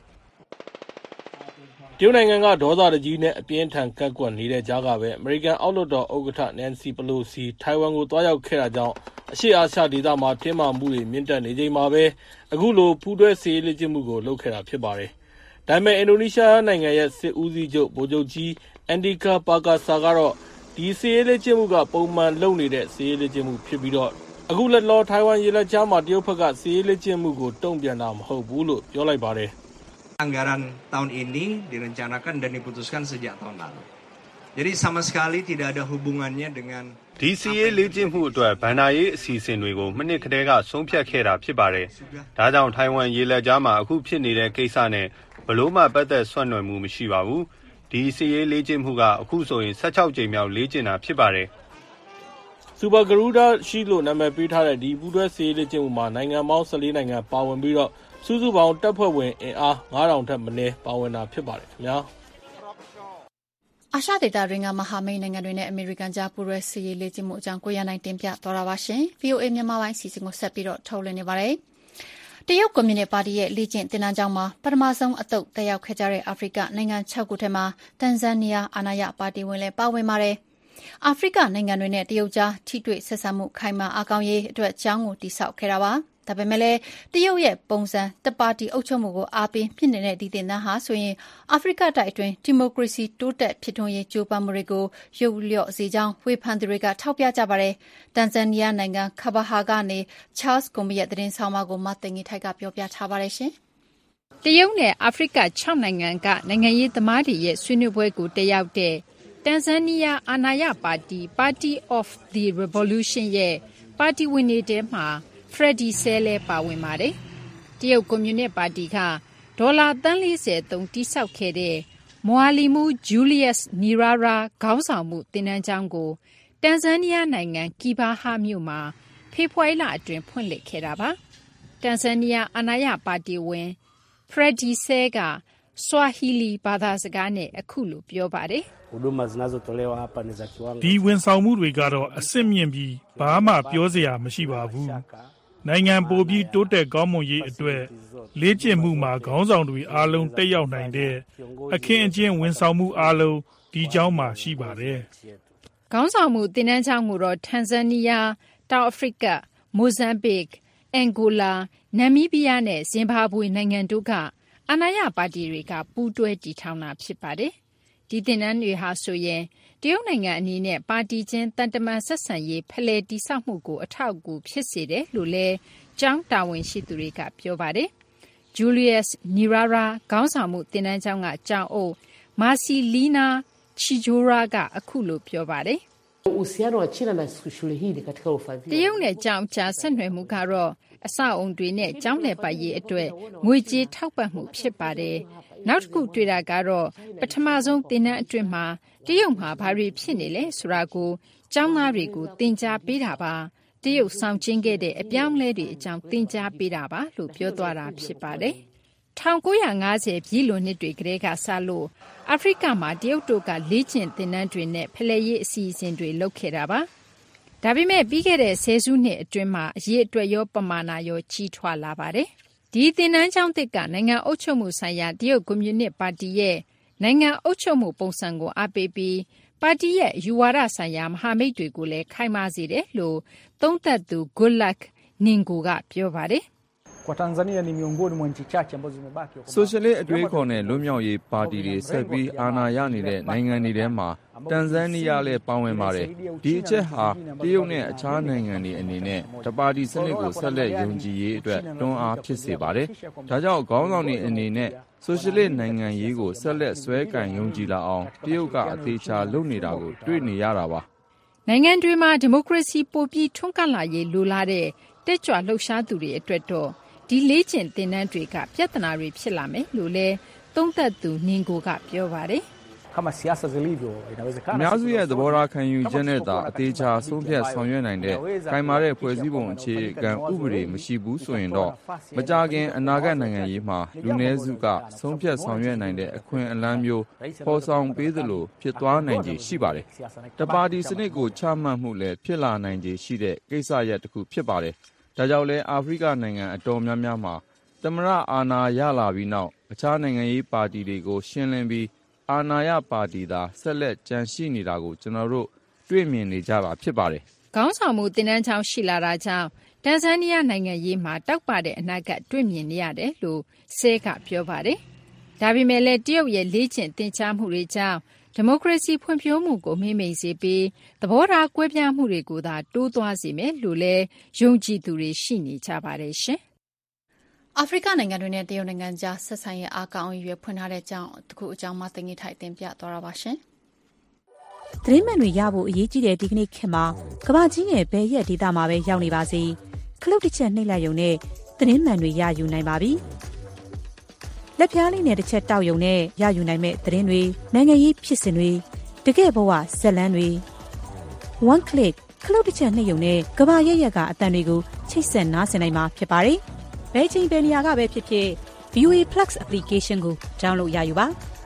တရုတ်နိုင်ငံကဒေါသတကြီးနဲ့အပြင်းထန်ကန့်ကွက်နေတဲ့ကြားကပဲအမေရိကန်အောက်လွှတ်တော်ဥက္ကဋ္ဌနန်စီပလိုစီထိုင်ဝမ်ကိုတွားရောက်ခဲ့တာကြောင့်အရှေ့အာရှဒေသမှာတင်းမာမှုတွေမြင့်တက်နေချိန်မှာပဲအခုလိုပူးတွဲစစ်ရေးလေ့ကျင့်မှုကိုလုပ်ခဲ့တာဖြစ်ပါတယ်။ဒါပေမဲ့အင်ဒိုနီးရှားနိုင်ငံရဲ့စစ်ဦးစီးချုပ်ဗိုလ်ချုပ်ကြီးအန်ဒီကာပါကာဆာကတော့ဒီစစ်ရေးလေ့ကျင့်မှုကပုံမှန်လုပ်နေတဲ့စစ်ရေးလေ့ကျင့်မှုဖြစ်ပြီးတော့အခုလက်လောထိုင်ဝမ်ရေလက်ကြားမှာတရုတ်ဘက်ကစစ်ရေးလေ့ကျင့်မှုကိုတုံ့ပြန်တာမဟုတ်ဘူးလို့ပြောလိုက်ပါတယ် Anggaran tahun ini direncanakan dan diputuskan sejak tahun lalu. Jadi sama sekali tidak ada hubungannya dengan ဒီစီရေးလေ့ကျင့်မှုအတွက်ဗန်ဒါရေးအစီအစဉ်တွေကိုမိနစ်ကတည်းကဆုံးဖြတ်ခဲ့တာဖြစ်ပါတယ်။ဒါကြောင့်ထိုင်ဝမ်ရေလက်ကြားမှာအခုဖြစ်နေတဲ့ကိစ္စနဲ့ဘလို့မှပတ်သက်ဆွတ်နွယ်မှုမရှိပါဘူး။ဒီစီရေးလေ့ကျင့်မှုကအခုဆိုရင်16ကြိမ်မြောက်လေ့ကျင့်တာဖြစ်ပါတယ်။စူပါဂရူဒါရှိလို့နာမည်ပေးထားတဲ့ဒီပူးတွဲစီရေးလေ့ကျင့်မှုမှာနိုင်ငံပေါင်း14နိုင်ငံပါဝင်ပြီးတော့စုစုပေါင်းတပ်ဖွဲ့ဝင်အင်အား9000ထက်မနည်းပါဝင်တာဖြစ်ပါတယ်ခင်ဗျာအာရှဒေသတွင်းကမဟာမိတ်နိုင်ငံတွေနဲ့အမေရိကန်ကြားပူးတွဲစစ်ရေးလေ့ကျင့်မှုအကြောင်းကိုရနိုင်တင်ပြသွားတာပါရှင်။ VOA မြန်မာပိုင်းစီစဉ်ကိုဆက်ပြီးတော့ထုတ်လွှင့်နေပါတယ်။တရုတ်ကွန်မြူနစ်ပါတီရဲ့လေ့ကျင့်သင်တန်းကျောင်းမှာပထမဆုံးအသုတ်တက်ရောက်ခဲ့ကြတဲ့အာဖရိကနိုင်ငံ6ခုထဲမှာတန်ဇန်နီးယားအာဏာရပါတီဝင်လည်းပါဝင်ပါတယ်။အာဖရိကနိုင်ငံတွေနဲ့တရုတ်ကြားထိတွေ့ဆက်ဆံမှုခိုင်မာအားကောင်းရေးအတွက်ကျောင်းကိုတည်ဆောက်ခဲ့တာပါ။ဒါပေမဲ့လည်းတရုတ်ရဲ့ပုံစံတပါတီအုပ်ချုပ်မှုကိုအားပေးမြင့်နေတဲ့ဒီသင်တန်းဟာဆိုရင်အာဖရိကတိုက်အတွင်းဒီမိုကရေစီတိုးတက်ဖြစ်ထွန်းရေးကြိုးပမ်းမှုတွေကိုရုပ်လျော့စေကြောင်းဝေဖန်သူတွေကထောက်ပြကြပါတယ်။တန်ဇန်နီးယားနိုင်ငံခဘာဟာကနေ Charles ကွန်ဘီရဲ့သတင်းဆောင်မကိုမသိင်္ဂီထိုက်ကပြောပြထားပါတယ်ရှင်။တရုတ်နဲ့အာဖရိက6နိုင်ငံကနိုင်ငံရေးသမားတွေရဲ့ဆွေးနွေးပွဲကိုတက်ရောက်တဲ့တန်ဇန်နီးယားအာဏာရပါတီ Party of the Revolution ရဲ့ပါတီဝင်တွေထဲမှာFreddy Sele ပါဝင်ပါတယ်။တရုတ်ကွန်မြူနစ်ပါတီကဒေါ်လာသန်း40သုံးတိစောက်ခဲ့တဲ့မွာလီမူဂျူလီယပ်စ်နီရာရာခေါင်းဆောင်မှုသင်တန်းကျောင်းကိုတန်ဇန်နီးယားနိုင်ငံကီဘာဟာမြို့မှာဖေဖော်ဝါရီလအတွင်းဖွင့်လှစ်ခဲ့တာပါ။တန်ဇန်နီးယားအာဏာရပါတီဝင် Freddy Sele ကဆွာဟီလီဘာသာစကားနဲ့အခုလိုပြောပါတယ်။ဒီဝန်ဆောင်မှုတွေကတော့အစစ်မြင့်ပြီးဘာမှပြောစရာမရှိပါဘူး။နိုင်ငံပိုပြီးတိုးတက်ကောင်းမွန်ရေးအတွက်လေ့ကျင့်မှုမှာခေါင်းဆောင်တွေအားလုံးတက်ရောက်နိုင်တဲ့အခင်းအကျင်းဝန်ဆောင်မှုအားလုံးဒီကျောင်းမှာရှိပါတယ်။ခေါင်းဆောင်မှုသင်တန်းကျောင်းကိုတော့တန်ဇန်နီးယား၊တောင်အာဖရိက၊မိုဇမ်ဘစ်၊အန်ဂိုလာ၊နမ်မီးဘီးယားနဲ့ဇင်ဘာဘွေနိုင်ငံတို့ကအာဏာရပါတီတွေကပူးတွဲတည်ထောင်တာဖြစ်ပါတယ်။ဒီသင်တန်းတွေဟာဆိုရင်တရုတ်နိုင်ငံအနေနဲ့ပါတီချင်းတန်တမန်ဆက်ဆံရေးဖလှယ်တည်ဆောက်မှုကိုအထောက်အကူဖြစ်စေတယ်လို့လည်းကျောင်းတာဝန်ရှိသူတွေကပြောပါတယ်။ Julius Nirara ခေါင်းဆောင်မှုသင်တန်းကျောင်းကကျောင်းအုပ် Marcelina Chijora ကအခုလိုပြောပါတယ်။တရုတ်နဲ့ကျောင်းကြားဆက်နွယ်မှုကတော့အဆောက်အုံတွေနဲ့ကျောင်းလည်ပတ်ရေးအတွက်ငွေကြေးထောက်ပံ့မှုဖြစ်ပါတယ်။နောက်တစ်ခုတွေ့တာကတော့ပထမဆုံးသင်တန်းအတွင်းမှာတရုတ်မှာဘာတွေဖြစ်နေလဲဆိုတာကိုကျောင်းသားတွေကိုသင်ကြားပေးတာပါ။တရုတ်ဆောင်ကျင်းခဲ့တဲ့အပြောင်းအလဲတွေအကြောင်းသင်ကြားပေးတာပါလို့ပြောသွားတာဖြစ်ပါတယ်။1950ပြည့်လွန်နှစ်တွေကတည်းကစလို့အာဖရိကမှာတရုတ်တို့ကလေ့ကျင့်သင်တန်းတွေနဲ့ဖလှယ်ရေးအစီအစဉ်တွေလုပ်ခဲ့တာပါ။ဒါပေမဲ့ပြီးခဲ့တဲ့ဆယ်စုနှစ်အတွင်းမှာအရေးအတွက်ရောပမာဏရောကြီးထွားလာပါတယ်။ဒီသင်တန်းကျောင်းသစ်ကနိုင်ငံအုပ်ချုပ်မှုဆိုင်ရာတရုတ်ကွန်မြူနစ်ပါတီရဲ့နိုင်ငံအုပ်ချုပ်မှုပုံစံကိုအားပေးပြီးပါတီရဲ့ယူဝါဒဆိုင်ရာမဟာမိတ်တွေကိုလည်းခိုင်မာစေတယ်လို့သုံးသပ်သူ Good Luck Ningo ကပြောပါတယ်ဆိုရှယ်လစ်အတွေးခေါ်နဲ့လွတ်မြောက်ရေးပါတီတွေဆက်ပြီးအာဏာရနေတဲ့နိုင်ငံတွေထဲမှာတန်ဇန်နီးယားလည်းပါဝင်ပါတယ်။ဒီအချက်ဟာတရုတ်နဲ့အခြားနိုင်ငံတွေအနေနဲ့တပါတီစနစ်ကိုဆက်လက်ယုံကြည်ရေးအတွက်တွန်းအားဖြစ်စေပါတယ်။ဒါကြောင့်ခေါင်းဆောင်တွေအနေနဲ့ဆိုရှယ်လစ်နိုင်ငံရေးကိုဆက်လက်ဆွဲကင်ယုံကြည်လာအောင်တရုတ်ကအသေးချာလုပ်နေတာကိုတွေ့နေရတာပါ။နိုင်ငံတွေမှာဒီမိုကရေစီပိုပြီးထွန်းကားလာရေးလိုလားတဲ့တက်ကြွလှုပ်ရှားသူတွေအတွက်တော့ဒီလေ့ကျင့်သင်တန်းတွေကပြဿနာတွေဖြစ်လာမယ်လို့လည်းသုံးသပ်သူနင်ကိုကပြောပါတယ်။များစုရဲ့သဘောထားခံယူချက်နဲ့သာအသေးချာဆုံးဖြတ်ဆောင်ရွက်နိုင်တဲ့ခိုင်မာတဲ့ဖွဲ့စည်းပုံအခြေခံဥပဒေမရှိဘူးဆိုရင်တော့မကြခင်အနာဂတ်နိုင်ငံရေးမှာလူနည်းစုကဆုံးဖြတ်ဆောင်ရွက်နိုင်တဲ့အခွင့်အလမ်းမျိုးပေါ်ဆောင်ပေးသလိုဖြစ်သွားနိုင်ခြေရှိပါတယ်။တပါတီစနစ်ကိုချမှတ်မှုလည်းဖြစ်လာနိုင်ခြေရှိတဲ့ကိစ္စရပ်တစ်ခုဖြစ်ပါတယ်။ဒါကြောင့်လဲအာဖရိကနိုင်ငံအတော်များများမှာသမရအာဏာရလာပြီးနောက်အခြားနိုင်ငံရေးပါတီတွေကိုရှင်းလင်းပြီးအာဏာရပါတီသာဆက်လက်ကြန့်ရှိနေတာကိုကျွန်တော်တို့တွေ့မြင်နေကြတာဖြစ်ပါတယ်။ခေါင်းဆောင်မှုတင်နန်းချောင်းရှိလာတာကြောင့်တန်ဇန်နီးယားနိုင်ငံရေးမှာတောက်ပတဲ့အနာဂတ်တွေ့မြင်နေရတယ်လို့ဆဲကပြောပါတယ်။ဒါပေမဲ့လည်းတရုတ်ရဲ့လေ့ကျင့်သင်ကြားမှုတွေကြောင့်ဒီမိုကရေစီဖွံ့ဖြိုးမှုကိုမိမ့်မိန်စေပြီးသဘောထားကွဲပြားမှုတွေကိုသာတိုးသွားစေမယ်လို့လည်းယုံကြည်သူတွေရှိနေကြပါတယ်ရှင်။အာဖရိကနိုင်ငံတွေနဲ့တရုတ်နိုင်ငံကြားဆက်ဆံရေးအားကောင်းရွယ်ဖွင့်ထားတဲ့အကြောင်းမှတင်ပြထိုက်တင်ပြသွားတာပါရှင်။သတင်းမှန်တွေရဖို့အရေးကြီးတဲ့ဒီကနေ့ခေတ်မှာကမ္ဘာကြီးရဲ့ဘယ်ရက်ဒေသမှာပဲရောက်နေပါစေခလုတ်တစ်ချက်နှိပ်လိုက်ရုံနဲ့သတင်းမှန်တွေရယူနိုင်ပါပြီ။လက်ပြားလေးနဲ့တစ်ချက်တောက်ရုံနဲ့ရယူနိုင်မဲ့သတင်းတွေနိုင်ငံရေးဖြစ်စဉ်တွေတကယ့်ဘဝဇက်လန်းတွေ one click ခလုတ်တစ်ချက်နှိပ်ရုံနဲ့ကမ္ဘာရက်ရက်ကအတန်တွေကိုချိတ်ဆက်နားဆင်နိုင်မှာဖြစ်ပါတယ်။ဘယ်ချိန်ဘယ်နေရာကပဲဖြစ်ဖြစ် VOA Plus application ကို download ရယူပါ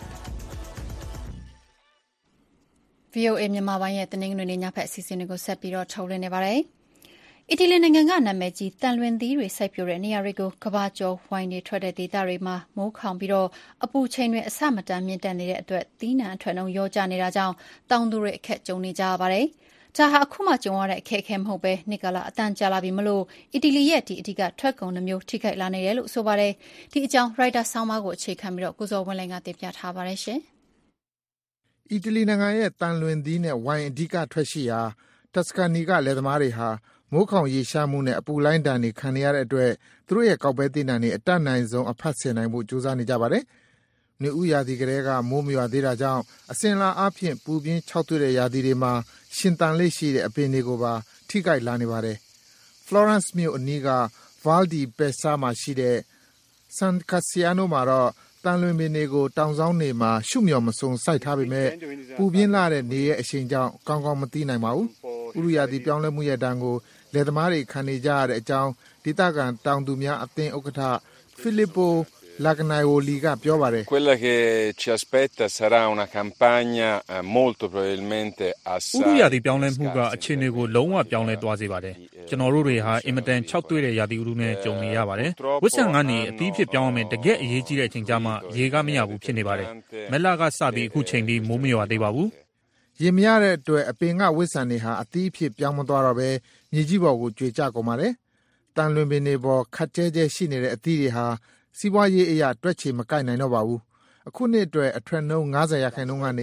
VOA မြန်မာပိုင်းရဲ့တင်းငွေနေ့ညဖက်အစီအစဉ်တွေကိုဆက်ပြီးတော့ထုတ်လွှင့်နေပါတယ်။အီတလီနိုင်ငံကနာမည်ကြီးတန်လွင်သီးတွေစိုက်ပျိုးတဲ့နေရာတွေကိုကမ္ဘာကျော်ဝိုင်းတွေထွက်တဲ့ဒေသတွေမှာမိုးခေါင်ပြီးတော့အပူချိန်တွေအဆမတန်မြင့်တက်နေတဲ့အတွက်သီးနှံအထွက်နှုန်းလျော့ကျနေတာကြောင့်တောင်သူတွေအခက်ကြုံနေကြရပါတယ်။ဒါဟာအခုမှကြုံရတဲ့အခက်အခဲမဟုတ်ပဲနှစ်ကလာအတန်ကြာလာပြီမလို့အီတလီရဲ့ဒီအဓိကထွက်ကုန်နှမျိုးထိခိုက်လာနေတယ်လို့ဆိုပါတယ်ဒီအကြောင်းရိုက်တာဆောင်းပါးကိုအခြေခံပြီးတော့ကိုဇော်ဝင်းလိုင်ကတင်ပြထားပါတယ်ရှင်အီတလီနိုင်ငံရဲ့တန်လွင်သီးနဲ့ဝိုင်အဓိကထွက်ရှိရာတက်စကာနီကလယ်သမားတွေဟာမိုးခေါင်ရေရှားမှုနဲ့အပူလိုင်းတန်တွေခံနေရတဲ့အတွက်သူတို့ရဲ့ကောက်ပဲသီးနှံတွေအတက်နိုင်ဆုံးအဖတ်ဆင်နိုင်ဖို့ကြိုးစားနေကြပါတယ်နွေဦးရာသီကလေးကမိုးမရွာသေးတာကြောင့်အစင်လာအဖြစ်ပူပြင်းခြောက်သွေ့တဲ့ရာသီတွေမှာရှင်တန်လေးရှိတဲ့အပင်တွေကိုပါထိခိုက်လာနေပါတယ်။ Florence မြို့အနီးက Val di Pesa မှာရှိတဲ့ San Cassiano မှာတော့တန်လွင်ပင်တွေကိုတောင်စောင်းနေမှာရှုမြော်မစုံစိုက်ထားပေမဲ့ပူပြင်းလာတဲ့နေရဲ့အရှိန်ကြောင့်ကောင်းကောင်းမသိနိုင်ပါဘူး။ဥရုရာသီပြောင်းလဲမှုရဲ့တန်ကိုလယ်သမားတွေခံနေကြရတဲ့အကြောင်းဒေသခံတောင်သူများအသင်းဥက္ကဋ္ဌ Filippo Lagnaioli ကပြောပါတယ် Quella che ci aspetta sarà una campagna molto probabilmente assai ဥရုရာသီပြောင်းလဲမှုကအခြေအနေကိုလုံးဝပြောင်းလဲသွားစေပါတယ်ကျွန်တော်တို့တွေဟာအင်မတန်ခြောက်သွေ့တဲ့ရာသီဥတုနဲ့ကြုံနေရပါတယ်ဝစ်ဆန်ကနေအသီးဖြစ်ပြောင်းရမယ်တကယ်အရေးကြီးတဲ့အချိန်ကြမှာရေကမရဘူးဖြစ်နေပါတယ်မက်လာကစပြီးအခုချိန်ထိမိုးမရွာသေးပါဘူးရေမရတဲ့အတွက်အပင်ကဝစ်ဆန်တွေဟာအသီးဖြစ်ပြောင်းမသွားတော့ပဲမြေကြီးပေါ်ကိုကျွေကျကုန်ပါတယ်တန်လွင်ပင်တွေပေါ်ခတ်ကျဲကျဲရှိနေတဲ့အသီးတွေဟာစီးပွားရေးအရာတွက်ချေမကိုက်နိုင်တော့ပါဘူးအခုနှစ်အတွက်အထွက်နှုန်း 50% ကနေ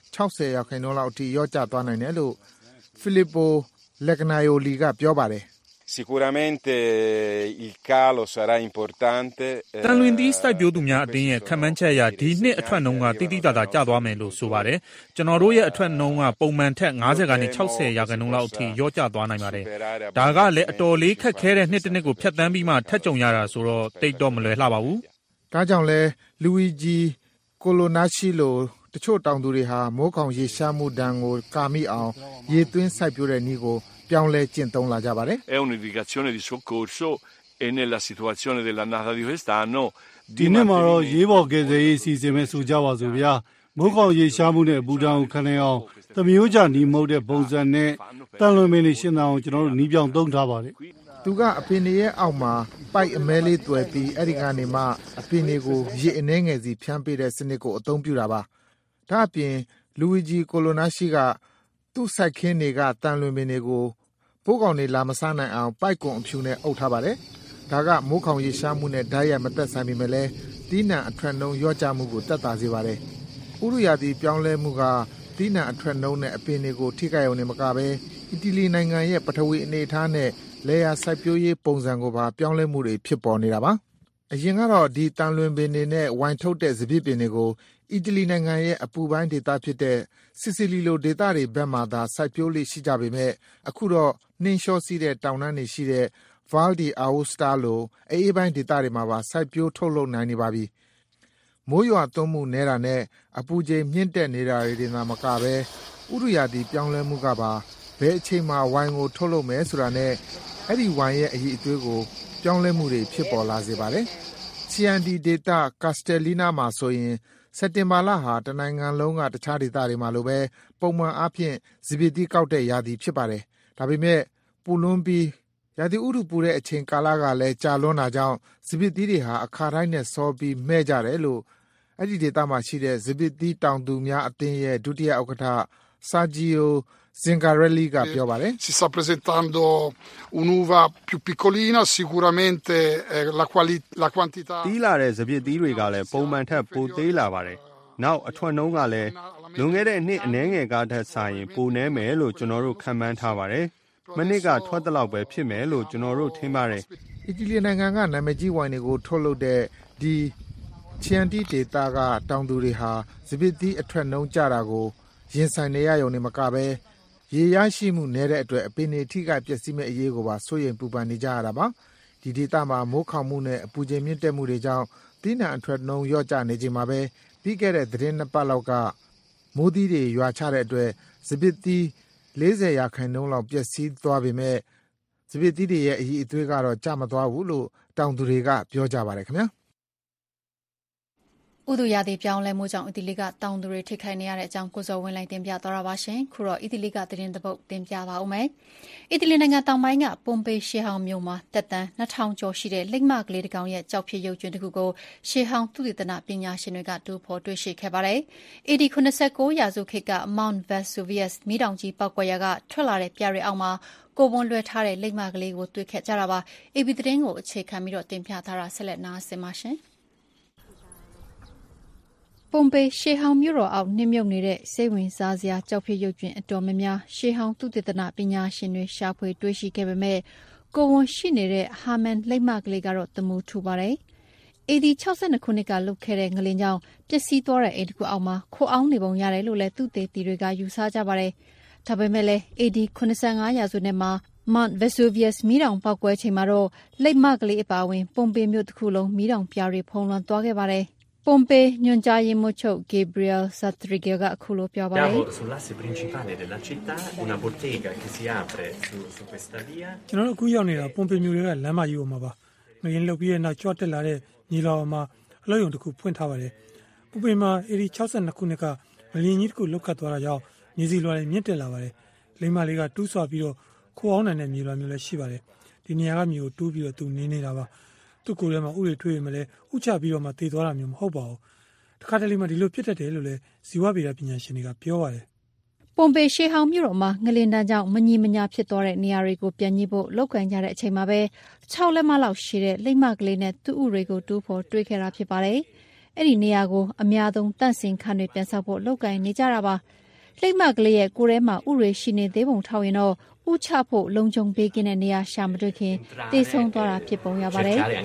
60% လောက်အထိရော့ကျသွားနိုင်တယ်လို့ Filippo Lagnaioli ကပြောပါတယ် Sicuramente il calo sarà importante တန်လွင်သီးစိုက်ပျိုးသူများအသင်းရဲ့ခန့်မှန်းချက်အရဒီနှစ်အထွက်နှုန်းကတိတိကျကျကျသွားမယ်လို့ဆိုပါတယ်ကျွန်တော်တို့ရဲ့အထွက်နှုန်းကပုံမှန်ထက် 50 ကနေ 60% လောက်အထိရော့ကျသွားနိုင်ပါတယ်ဒါကလည်းအတော်လေးခက်ခဲတဲ့နှစ်တစ်နှစ်ကိုဖြတ်သန်းပြီးမှထက်ကြုံရတာဆိုတော့တိတ်တော့မလွယ်လှပါဘူးဒါကြောင့်လဲ Luigi Colonnacci လိုတချို့တောင်သူတွေဟာမိုးခေါင်ရေရှားမှုဒဏ်ကိုကာမိအောင်ရေသွင်းစိုက်ပျိုးတဲ့နည်းကိုပြောင်းလဲကျင့်သုံးလာကြပါတယ် È un'indicazione di soccorso e nella situazione dell'annata di quest'anno ဒီနှစ်မှာတော့ရေးပေါ်ကယ်ဆယ်ရေးအစီအစဉ်ပဲဆိုကြပါစို့ဗျာမိုးခေါင်ရေရှားမှုနဲ့ဘူတံကိုခံနိုင်အောင်သမယိုးကြနီးမဟုတ်တဲ့ပုံစံနဲ့တန်လွင်ပင်တွေရှင်းအောင်ကျွန်တော်တို့နီးပြောင်းသုံးထားပါတယ်သူကအပင်တွေရဲ့အောက်မှာပိုက်အမဲလေးတွယ်ပြီးအဲ့ဒီကနေမှအပင်တွေကိုရေအနှဲငယ်စီဖြန်းပေးတဲ့စနစ်ကိုအသုံးပြုတာပါဒါအပြင် Luigi Colonnacci ကသူ့စိုက်ခင်းတွေကတန်လွင်ပင်တွေကိုပိုးကောင်တွေလာမစားနိုင်အောင်ပိုက်ကွန်အဖြူနဲ့အုပ်ထားပါတယ်ဒါကမိုးခေါင်ရေရှားမှုနဲ့ဓာတ်ရိုက်မသက်ဆိုင်ပေမဲ့လည်းတီးနှံအထွက်နှုန်းရော့ကျမှုကိုတက်တာစေပါတယ်ဥရုရာသီပြောင်းလဲမှုကတီးနှံအထွက်နှုန်းနဲ့အပင်တွေကိုထိခိုက်အောင်နေမကပဲအီတလီနိုင်ငံရဲ့ပထဝီအနေအထားနဲ့လေယာစိုက်ပျိုးရေးပုံစံကိုပါပြောင်းလဲမှုတွေဖြစ်ပေါ်နေတာပါအရင်ကတော့ဒီတန်လွင်ပင်တွေနဲ့ဝိုင်ထုတ်တဲ့စပစ်ပင်တွေကိုအီတလီနိုင်ငံရဲ့အပူပိုင်းဒေသဖြစ်တဲ့စစ်စီလီလိုဒေသတွေဘက်မှာသာစိုက်ပျိုးလေးရှိကြပေမဲ့အခုတော့နှင်းလျှောစီးတဲ့တောင်တန်းတွေရှိတဲ့ Val di Aosta လိုအေးပိုင်းဒေသတွေမှာပါစိုက်ပျိုးထုတ်လုပ်နိုင်နေပါပြီမိုးရွာသွန်းမှုနည်းတာနဲ့အပူချိန်မြင့်တက်နေတာတွေသာမကဘဲဥတုရာသီပြောင်းလဲမှုကပါဘယ်အချိန်မှာဝိုင်ကိုထုတ်လုပ်မယ်ဆိုတာနဲ့အဲ့ဒီဝိုင်ရဲ့အရည်အသွေးကိုပြောင်းလဲမှုတွေဖြစ်ပေါ်လာစေပါတယ်။ Chianti ဒေသ Castellina မှာဆိုရင်စက်တင်ဘာလဟာတနိုင်ငံလုံးကတခြားဒေသတွေမှာလိုပဲပုံမှန်အားဖြင့်စပစ်သီးကောက်တဲ့ရာသီဖြစ်ပါတယ်။ဒါပေမဲ့ပူလွန်းပြီးရာသီဥတုပူတဲ့အချိန်ကာလကလည်းကြာလွန်းတာကြောင့်စပစ်သီးတွေဟာအခါတိုင်းနဲ့စောပြီးမှဲ့ကြတယ်လို့အဲ့ဒီဒေသမှာရှိတဲ့စပစ်သီးတောင်သူများအသင်းရဲ့ဒုတိယဥက္ကဋ္ဌ Sergio Zingarelli ကပြောပါတယ်။ Si sta presentando un'uva più piccolina, sicuramente la quantità တီးလာတဲ့စပစ်သီးတွေကလည်းပုံမှန်ထက်ပိုသေးလာပါတယ်။နောက်အထွက်နှုန်းကလည်းလွန်ခဲ့တဲ့နှစ်အနည်းငယ်ကထက်စာရင်ပိုနည်းမယ်လို့ကျွန်တော်တို့ခန့်မှန်းထားပါတယ်။မနစ်ကထွက်တဲ့လောက်ပဲဖြစ်မယ်လို့ကျွန်တော်တို့ထင်ပါတယ်။အီတလီနိုင်ငံကနာမည်ကြီးဝိုင်တွေကိုထုတ်လုပ်တဲ့ဒီ Chianti ဒေသကတောင်သူတွေဟာစပစ်သီးအထွက်နှုန်းကျတာကိုရင်ဆိုင်နေရရုံနဲ့မကဘဲရေရရှိမှုနည်းတဲ့အတွက်အပင်တွေထိခိုက်ပျက်စီးမဲ့အရေးကိုပါစိုးရိမ်ပူပန်နေကြရတာပါ။ဒီဒေသမှာမိုးခေါင်မှုနဲ့အပူချိန်မြင့်တက်မှုတွေကြောင့်သီးနှံအထွက်နှုန်းလျော့ကျနေချိန်မှာပဲပြီးခဲ့တဲ့သတင်းနှစ်ပတ်လောက်ကမိုးသီးတွေရွာချတဲ့အတွက်စပစ်သီး40% လောက်ပျက်စီးသွားပေမဲ့စပစ်သီးတွေရဲ့အရည်အသွေးကတော့ကျမသွားဘူးလို့တောင်သူတွေကပြောကြပါတယ်ခင်ဗျာ။ဥတုရာသီပြောင်းလဲမှုကြောင့်အီတလီကတောင်သူတွေထိခိုက်နေရတဲ့အကြောင်းကိုဇော်ဝင်းလိုင်းတင်ပြသွားတာပါရှင်။ခုတော့အီတလီကသတင်းသပုတ်တင်ပြပါဦးမယ်။အီတလီနိုင်ငံတောင်ပိုင်းကပွန်ပေရှေဟောင်မြို့မှာတက်တန်း2000ကျော်ရှိတဲ့လိမ္မာကလေးတစ်ကောင်ရဲ့ကြောက်ဖြစ်ရုပ်ကျွင်းတစ်ခုကိုရှေဟောင်သုတေသနပညာရှင်တွေကတူဖော်တွေ့ရှိခဲ့ပါတယ်။ AD 89ရာစုခေတ်က Mount Vesuvius မီးတောင်ကြီးပောက်ကွဲရာကထွက်လာတဲ့ပြတွေအောက်မှာကိုဝန်လွှဲထားတဲ့လိမ္မာကလေးကိုတွေ့ခဲ့ကြတာပါ။ AB သတင်းကိုအခြေခံပြီးတော့တင်ပြထားတာဆက်လက်နားဆင်ပါရှင်။ပွန်ပေရှေဟောင်မြို့တော်အောက်နှင်းမြုပ်နေတဲ့စိတ်ဝင်စားစရာကြောက်ဖြစ်ရုပ်ကျွင်းအတော်များများရှေဟောင်သုတေသနပညာရှင်တွေရှာဖွေတွေ့ရှိခဲ့ပေမဲ့ကိုဝန်ရှိနေတဲ့ဟာမန်လိမ္မာကလေးကတော့တမူထူပါတယ်။ AD 62ခုနှစ်ကလုတ်ခဲ့တဲ့ငလင်ကြောင့်ပျက်စီးသွားတဲ့အိမ်တစ်ခုအောက်မှာခိုအောင်းနေပုံရတယ်လို့လည်းသုတေသီတွေကယူဆကြပါတယ်။ဒါပေမဲ့လည်း AD 85ရာစုနှစ်မှာ Mount Vesuvius မီးတောင်ပေါက်ကွဲချိန်မှာတော့လိမ္မာကလေးအပါအဝင်ပွန်ပေမြို့တစ်ခုလုံးမီးတောင်ပြာတွေဖုံးလွှမ်းသွားခဲ့ပါတယ်။ပွန်ပေညွန်ကြားရေးမှူးချုပ် Gabriel Zatriga ကအခုလိုပြောပါတယ်။ sull'asse principale della città una bottega che si apre su questa via ကျွန်တော်တို့အခုရောက်နေတာပွန်ပေမြို့တွေကလမ်းမကြီးပေါ်မှာပါ။ငရင်လုတ်ပြီးတဲ့နောက်ကြွတက်လာတဲ့ညီလောင်မှာအလုပ်ရုံတစ်ခုဖွင့်ထားပါတယ်။ပွန်ပေမှာAD 62ခုနှစ်ကငလျင်ကြီးတစ်ခုလုတ်ခတ်သွားတာကြောင့်မြေစီလွှာတွေမြင့်တက်လာပါတယ်။လိမ္မာလေးကတူးဆွပြီးတော့ခိုးအောင်နိုင်တဲ့မြေလွှာမျိုးလည်းရှိပါတယ်။ဒီနေရာကမြေကိုတူးပြီးတော့သူနေနေတာပါ။သူ့ကိုယ်ထဲမှာဥတွေထွေးရမလဲဥချပြီးတော့မှတည်သွားတာမျိုးမဟုတ်ပါဘူး။တခါတလေမှဒီလိုဖြစ်တတ်တယ်လို့လည်းဇီဝဗေဒပညာရှင်တွေကပြောပါတယ်။ပွန်ပေရှေဟောင်မြို့တော်မှာငလင်တန်းကြောင့်မညီမညာဖြစ်သွားတဲ့နေရာတွေကိုပြန်ညှိဖို့လောက်ကန်ကြတဲ့အချိန်မှာပဲ6လက်မလောက်ရှိတဲ့လိမ္မာကလေးနဲ့သူ့ဥတွေကိုတူးဖော်တွေ့ခဲ့တာဖြစ်ပါတယ်။အဲ့ဒီနေရာကိုအများဆုံးတန့်စင်ခန်းတွေပြန်ဆောက်ဖို့လောက်ကန်နေကြတာပါ။လိမ္မာကလေးရဲ့ကိုယ်ထဲမှာဥတွေရှိနေသေးပုံထောက်ရင်တော့ဥချဖို့လုံခြုံပေးကင်းတဲ့နေရာရှာမတွေ့ခင်တေဆုံးသွားတာဖြစ်ပုံရပါတယ်။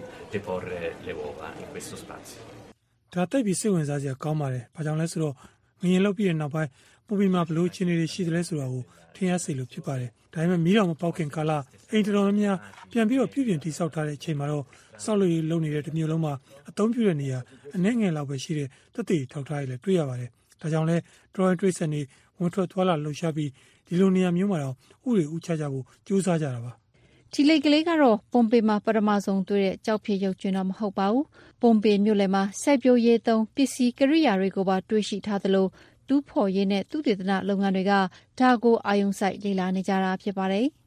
ဒါတိတ်ပြီးစိတ်ဝင်စားစရာကောင်းပါတယ်။ဘာကြောင့်လဲဆိုတော့ငရင်လောက်ပြီးတဲ့နောက်ပိုင်းပုံပြီးမှဘလို့အခြေအနေတွေရှိတယ်လဲဆိုတာကိုထင်ရစေလို့ဖြစ်ပါတယ်။ဒါပေမဲ့မီးတောင်မပေါက်ခင်ကာလအိမ်တော်များပြန်ပြီးတော့ပြုပြင်တည်ဆောက်ထားတဲ့အချိန်မှာတော့ဆောက်လုပ်ရေးလုပ်နေတဲ့တစ်မျိုးလုံးမှာအသုံးပြုတဲ့နေရာအနည်းငယ်လောက်ပဲရှိတဲ့တက်တည်ထောက်ထားရလည်းတွေ့ရပါတယ်။ဒါကြောင့်လဲ drawing trace နဲ့ဝန်ထွက်သွားလာလှုပ်ရှားပြီးဒီလိုနေရာမျိုးမှာတော့ဥတွေဥချကြဖို့ကြိုးစားကြတာပါ။ဒီလေကလေးကတော့ပွန်ပေမှာပထမဆုံးတွေ့တဲ့ကြောက်ဖြစ်ရုပ်ကျွင်းတော့မဟုတ်ပါဘူး။ပွန်ပေမြို့လယ်မှာစိုက်ပျိုးရေးသုံးပစ္စည်းကိရိယာတွေကိုပါတွေ့ရှိထားသလိုတူးဖော်ရေးနဲ့သုတေသနလုပ်ငန်းတွေကဒါကိုအာရုံစိုက်လေ့လာနေကြတာဖြစ်ပါတယ်။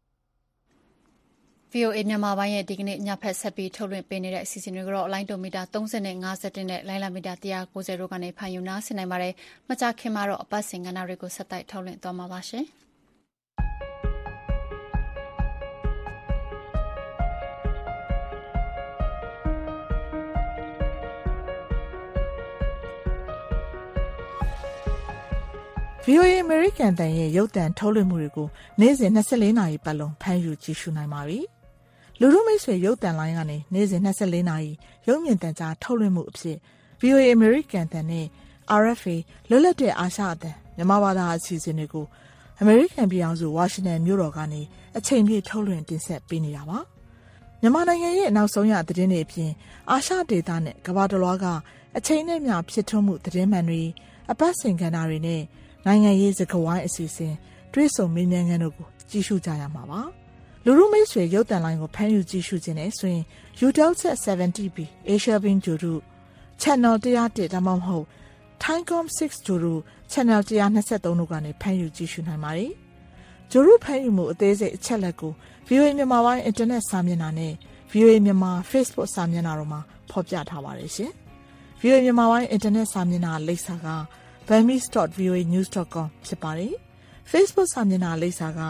VOA မြန်မာပိုင်းရဲ့ဒီကနေ့ညဖက်ဆက်ပြီးထုတ်လွှင့်ပေးနေတဲ့အစီအစဉ်တွေကတော့လိုင်းဒိုမီတာ30နဲ့51နဲ့လိုင်းလာမီတာ190တို့ကနေဖန်ယူနာဆင်နိုင်ပါတယ်။မကြခင်မှာတော့အပတ်စဉ်ကဏ္ဍတွေကိုဆက်တိုက်ထုတ်လွှင့်သွားမှာပါရှင်။ VOA American တန်ရဲ့ရုပ်သံထုတ်လွှင့်မှုတွေကိုနေ့စဉ်24နာရီပတ်လုံးဖမ်းယူကြည့်ရှုနိုင်ပါပြီ။လူထုမိတ်ဆွေရုပ်သံလိုင်းကနေနေ့စဉ်24နာရီရုပ်မြင်သံကြားထုတ်လွှင့်မှုအဖြစ် VOA American တန်နဲ့ RFA လွတ်လပ်တဲ့အာရှအသံမြန်မာဘာသာအစီအစဉ်တွေကို American ပြည်အောင်စု Washington မြို့တော်ကနေအချိန်ပြည့်ထုတ်လွှင့်တင်ဆက်ပေးနေတာပါ။မြန်မာနိုင်ငံရဲ့နောက်ဆုံးရသတင်းတွေအပြင်အာရှဒေသနဲ့ကမ္ဘာတစ်လွှားကအချိန်နဲ့မျှဖြစ်ထွန်းမှုသတင်းမှန်တွေအပတ်စဉ်ကဏ္ဍတွေနဲ့နိုင်ငံရေးစကားဝိုင်းအစီအစဉ်တွဲဆုံမေးမြန်းခန်းတို့ကိုကြည့်ရှုကြရမှာပါလူမှုမိတ်ဆွေရုပ်သံလိုင်းကိုဖမ်းယူကြည့်ရှုခြင်းနဲ့ဆိုရင် Utelsat 70B Asia Beam ဂျိုတို့ Channel 101ဒါမှမဟုတ် Thaicom 6ဂျိုတို့ Channel 123တို့ကနေဖမ်းယူကြည့်ရှုနိုင်ပါတယ်ဂျိုတို့ဖမ်းယူမှုအသေးစိတ်အချက်လက်ကို VOA မြန်မာပိုင်းအင်တာနက်စာမျက်နှာနဲ့ VOA မြန်မာ Facebook စာမျက်နှာတို့မှာဖော်ပြထားပါတယ်ရှင် VOA မြန်မာပိုင်းအင်တာနက်စာမျက်နှာလိပ်စာက burmese.voanews.com ဖြစ်ပါတယ် Facebook စာမျက်နှာလိပ်စာက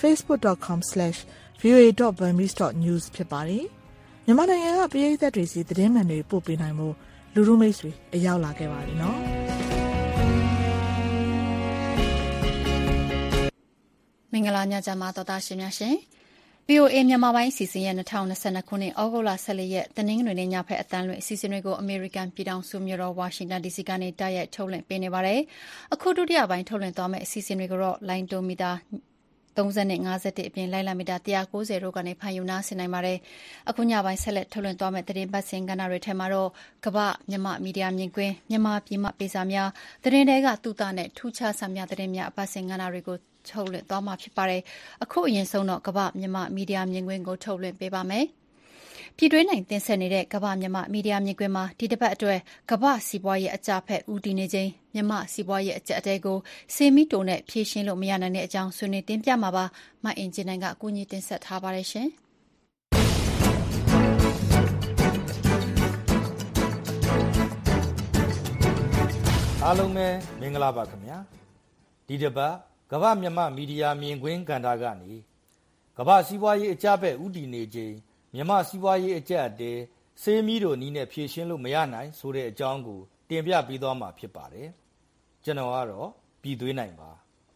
facebook.com/voa.burmese.news ဖြစ်ပါတယ်မြန်မာနိုင်ငံကပြည်သက်တွေစီသတင်းမှန်တွေပို့ပေးနိုင်မှုလူမှုမိတ်ဆွေအရောက်လာခဲ့ပါပြီနော်မင်္ဂလာညချမ်းပါတော်သားရှင်များရှင် VOA မြန်မာပိုင်းအစီအစဉ်ရဲ့2022ခုနှစ်ဩဂုတ်လ14ရက်တနင်္ဂနွေနေ့ညဖက်အသံလွှင့်အစီအစဉ်တွေကိုအမေရိကန်ပြည်ထောင်စုမြို့တော်ဝါရှင်တန် DC ကနေတိုက်ရိုက်ထုတ်လွှင့်ပေးနေပါတယ်အခုဒုတိယပိုင်းထုတ်လွှင့်သွားမယ့်အစီအစဉ်တွေကိုတော့လိုင်းတိုမီတာ30နဲ့51အပြင်လိုင်းလာမီတာ190တို့ကနေဖန်ယူနာဆင်နိုင်ပါတယ်။အခုညပိုင်းဆက်လက်ထုတ်လွှင့်သွားမယ့်သတင်းပတ်စဉ်ကဏ္ဍတွေထဲမှာတော့ကမ္ဘာမြန်မာမီဒီယာမြင်ကွင်းမြန်မာပြည်မှပေးစာများသတင်းတွေကတူတာနဲ့ထူးခြားစာများသတင်းများအပတ်စဉ်ကဏ္ဍတွေကိုထုတ်လွှင့်သွားမှာဖြစ်ပါတယ်။အခုအရင်ဆုံးတော့ကမ္ဘာမြန်မာမီဒီယာမြင်ကွင်းကိုထုတ်လွှင့်ပေးပါမယ်။ပြည်တွင်းနိုင်တင်ဆက်နေတဲ့ကမ္ဘာမြန်မာမီဒီယာမြင်ကွင်းမှာဒီတစ်ပတ်အတွက်ကမ္ဘာစီးပွားရေးအကြဖက်ဦးတည်နေခြင်းမြန်မာစီးပွားရေးအကြအတဲကိုစေမီတိုနဲ့ဖြည့်ရှင်းလို့မရနိုင်တဲ့အကြောင်းဆွေးနွေးတင်ပြမှာပါမအင်ဂျင်နိုင်ကအကူအညီတင်ဆက်ထားပါတယ်ရှင်အားလုံးပဲမင်္ဂလာပါခင်ဗျာဒီတစ်ပတ်ကမ္ဘာမြန်မာမီဒီယာမြင်ကွင်းကဏ္ဍကနေကမ္ဘာစီးပွားရေးအကြဖက်ဦးတည်နေခြင်းမြန်မာစီးပွားရေးအကြက်အတဲစေးမီးတို့နီးနဲ့ဖြည့်ရှင်းလို့မရနိုင်ဆိုတဲ့အကြောင်းကိုတင်ပြပေးသွားမှာဖြစ်ပါတယ်ကျွန်တော်ကတော့ပြည်သွေးနိုင်ပါ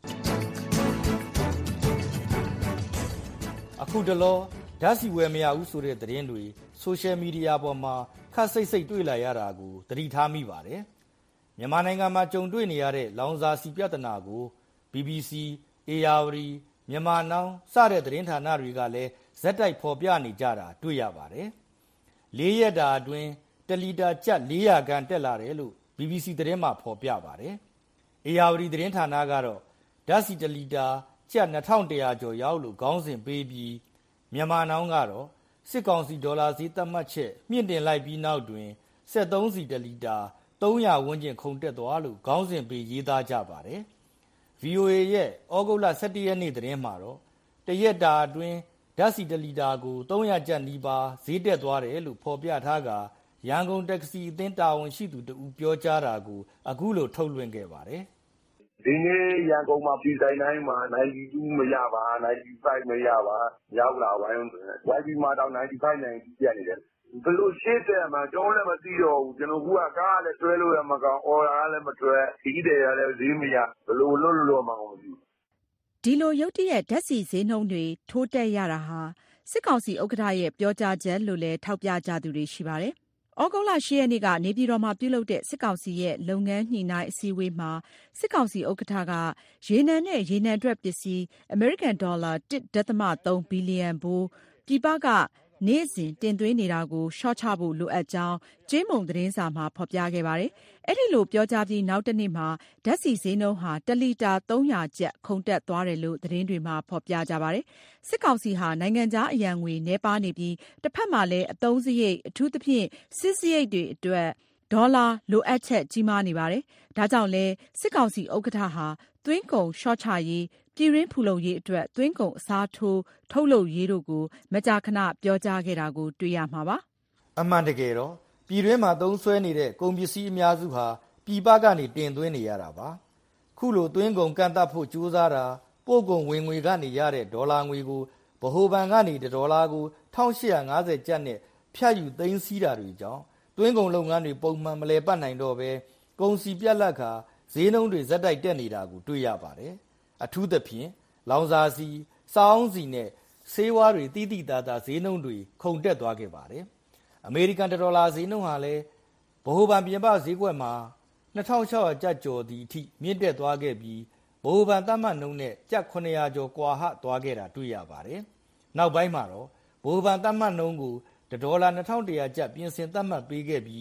အခုတလောဓာတ်စီဝယ်မရဘူးဆိုတဲ့သတင်းတွေဆိုရှယ်မီဒီယာပေါ်မှာခက်စိတ်စိတ်တွေ့လာရတာကိုသတိထားမိပါတယ်မြန်မာနိုင်ငံမှာကြုံတွေ့နေရတဲ့လောင်စာဆီပြဿနာကို BBC, ARD, မြန်မာနောင်စတဲ့သတင်းဌာနတွေကလည်းဇက်တိုက်ဖော်ပြနေကြတာတွေ့ရပါတယ်။၄ရက်တာအတွင်း1လီတာကျပ်400ကန်တက်လာတယ်လို့ BBC သတင်းမှာဖော်ပြပါတယ်။ ARD သတင်းဌာနကတော့ဓာတ်ဆီ1လီတာကျပ်2100ကျော်ရောက်လို့ခေါင်းစဉ်ပေးပြီးမြန်မာနောင်ကတော့စစ်ကောင်စီဒေါ်လာဈေးသတ်မှတ်ချက်မြင့်တင်လိုက်ပြီးနောက်တွင်73စီ1လီတာ300ဝန်းကျင်ခုန်တက်သွားလို့ခေါင်းစဉ်ပေးရေးသားကြပါတယ်။ VOA ရဲ့ဩဂုတ်လ17ရက်နေ့သတင်းမှာတော့တရက်တာအတွင်းဓာတ်ဆီ1လီတာကို300ကျပ်နီးပါးဈေးတက်သွားတယ်လို့ဖော်ပြထားကရန်ကုန်တက္ကစီအသင်းတာဝန်ရှိသူတူပြောကြားတာကိုအခုလိုထုတ်လွှင့်ခဲ့ပါတယ်။ဒီနေ့ရန်ကုန်မှာပြည်ဆိုင်တိုင်းမှာ92မရပါ95မရပါရောက်လာဝိုင်းဆိုရင် YB မှာတော့95 90ပြတ်နေတယ်ဘယ်လိုရှင်းတယ်မှာကျွန်တော်လည်းမသိတော့ဘူးကျွန်တော်ကကားလည်းတွဲလို့ရမှာကောင်အော်ရာလည်းမတွဲဒီတယ်ရလည်းဈေးမရဘယ်လိုလို့မှမသိဘူးဒီလိုရုတ်တရက်ဓာတ်ဆီဈေးနှုန်းတွေထိုးတက်ရတာဟာစစ်ကောင်စီဥက္ကဋ္ဌရဲ့ပြောကြားချက်လို့လည်းထောက်ပြကြသူတွေရှိပါတယ်။ဩဂုတ်လ10ရက်နေ့ကနေပြည်တော်မှာပြုလုပ်တဲ့စစ်ကောင်စီရဲ့လုပ်ငန်းညှိနှိုင်းအစည်းအဝေးမှာစစ်ကောင်စီဥက္ကဋ္ဌကရေနံနဲ့ရေနံထွက်ပစ္စည်းအမေရိကန်ဒေါ်လာ 1.3 ဘီလီယံဘိုးပြည်ပကနေ့စဉ်တင်သွင်းနေတာကိုရှော့ချဖို့လိုအပ်ကြောင်းကြေးမုံသတင်းစာမှာဖော်ပြခဲ့ပါတယ်။အဲ့ဒီလိုပြောကြားပြီးနောက်တစ်နေ့မှာဓာတ်ဆီဈေးနှုန်းဟာ1လီတာ300ကျပ်ခုန်တက်သွားတယ်လို့သတင်းတွေမှာဖော်ပြကြပါတယ်။စစ်ကောင်စီဟာနိုင်ငံခြားအရန်ငွေနှဲပါနေပြီးတစ်ဖက်မှာလည်းအသုံးစရိတ်အထူးသဖြင့်စစ်စရိတ်တွေအတွက်ဒေါ်လာလိုအပ်ချက်ကြီးမားနေပါတယ်။ဒါကြောင့်လဲစစ်ကောင်စီဥက္ကဋ္ဌဟာသွင်းကုန်ရှော့ချရေးပြည်ရင်းဖူလုံရေးအတွက်သွင်းကုန်အစားထိုးထုတ်လုပ်ရေးတို့ကိုမကြာခဏပြောကြားခဲ့တာကိုတွေ့ရမှာပါအမှန်တကယ်တော့ပြည်တွင်းမှာသုံးစွဲနေတဲ့ကုန်ပစ္စည်းအများစုဟာပြည်ပကနေတင်သွင်းနေရတာပါခုလိုသွင်းကုန်ကန့်သတ်ဖို့ကြိုးစားတာပို့ကုန်ဝင်ငွေကနေရတဲ့ဒေါ်လာငွေကိုဗဟိုဘဏ်ကနေဒေါ်လာကို1850ကျပ်နဲ့ဖြတ်ယူသိမ်းဆည်းတာတွေကြောင့်သွင်းကုန်လုပ်ငန်းတွေပုံမှန်မလည်ပတ်နိုင်တော့ပဲကုန်စည်ပြတ်လတ်ခါဈေးနှုန်းတွေဇက်တိုက်တက်နေတာကိုတွေ့ရပါတယ်အထူးသဖြင့်လောင်စာဆီစောင်းဆီနဲ့ဆေးဝါးတွေတိတိတသားဈေးနှုန်းတွေခုန်တက်သွားခဲ့ပါတယ်အမေရိကန်ဒေါ်လာဈေးနှုန်းဟာလည်းဗဟိုဘဏ်ပြင်ပဈေးကွက်မှာ2600ကျပ်ကျော်သည့်အထိမြင့်တက်သွားခဲ့ပြီးဗဟိုဘဏ်သတ်မှတ်နှုန်းနဲ့ကျပ်900ကျော်ကွာဟသွားခဲ့တာတွေ့ရပါတယ်နောက်ပိုင်းမှာတော့ဗဟိုဘဏ်သတ်မှတ်နှုန်းကိုဒေါ်လာ2100ကျပ်ပြင်ဆင်သတ်မှတ်ပေးခဲ့ပြီး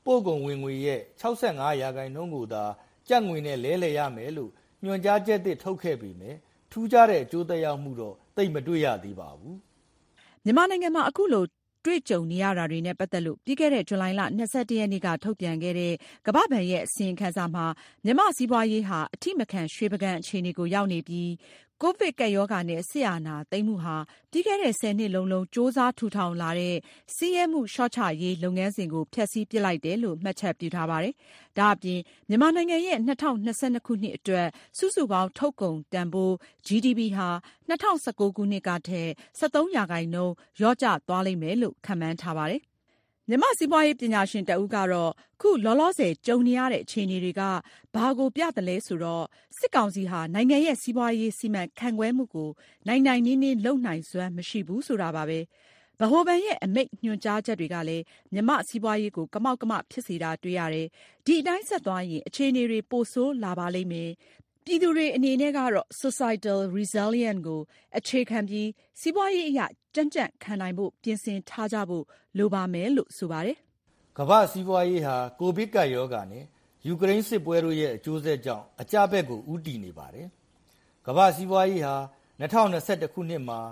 ပို့ကုန်ဝင်ငွေရဲ့65%ကိုသာကျပ်ငွေနဲ့လဲလှယ်ရမယ်လို့ညွှန်ကြားချက်သစ်ထုတ်ခဲ့ပေမဲ့ထူးခြားတဲ့အကျိုးသက်ရောက်မှုတော့သိပ်မတွေ့ရသေးပါဘူး။မြန်မာနိုင်ငံမှာအခုလိုတွေ့ကြုံနေရတာတွေနဲ့ပတ်သက်လို့ပြီးခဲ့တဲ့ဇူလိုင်လ21ရက်နေ့ကထုတ်ပြန်ခဲ့တဲ့ကမ္ဘာ့ဘဏ်ရဲ့အစီရင်ခံစာမှာမြန်မာစီးပွားရေးဟာအထိမခံရွှေပကံအခြေအနေကိုရောက်နေပြီးကိုဗစ်ကပ်ရောဂါနဲ့စစ်အာဏာသိမ်းမှုဟာပြီးခဲ့တဲ့10နှစ်လုံးစ조사ထူထောင်လာတဲ့စီးရဲမှုရှော့ချရေးလုပ်ငန်းစဉ်ကိုဖျက်ဆီးပစ်လိုက်တယ်လို့မှတ်ချက်ပြုထားပါတယ်။ဒါအပြင်မြန်မာနိုင်ငံရဲ့2022ခုနှစ်အတွက်စုစုပေါင်းထုတ်ကုန်တန်ဖိုး GDP ဟာ2019ခုနှစ်ကထက်13%လျော့ကျသွားလိမ့်မယ်လို့ခန့်မှန်းထားပါတယ်။မြန်မာစီးပွားရေးပညာရှင်တဦးကတော့ခုလောလောဆယ်ကြုံနေရတဲ့အခြေအနေတွေကဘာကိုပြသလဲဆိုတော့စစ်ကောင်စီဟာနိုင်ငံရဲ့စီးပွားရေးစီမံခန့်ခွဲမှုကိုနိုင်နိုင်နင်းနင်းလုပ်နိုင်စွမ်းမရှိဘူးဆိုတာပါပဲ။ဗဟိုဘဏ်ရဲ့အမိန့်ညွှန်ကြားချက်တွေကလည်းမြန်မာစီးပွားရေးကိုကမောက်ကမဖြစ်စေတာတွေ့ရတယ်။ဒီအတိုင်းဆက်သွားရင်အခြေအနေတွေပိုဆိုးလာပါလိမ့်မယ်။ပြည်သူတွေအနေနဲ့ကတော့ societal resilience ကိုအခြေခံပြီးစီးပွားရေးအရကြံ့ကြံ့ခံနိုင်ဖို့ပြင်ဆင်ထားကြဖို့လိုပါမယ်လို့ဆိုပါတယ်။ကမ္ဘာစီးပွားရေးဟာကိုဗစ်ကပ်ရောဂါနဲ့ယူကရိန်းစစ်ပွဲတို့ရဲ့အကျိုးဆက်ကြောင့်အကျဘက်ကိုဦးတည်နေပါတယ်။ကမ္ဘာစီးပွားရေးဟာ2021ခုနှစ်မှာ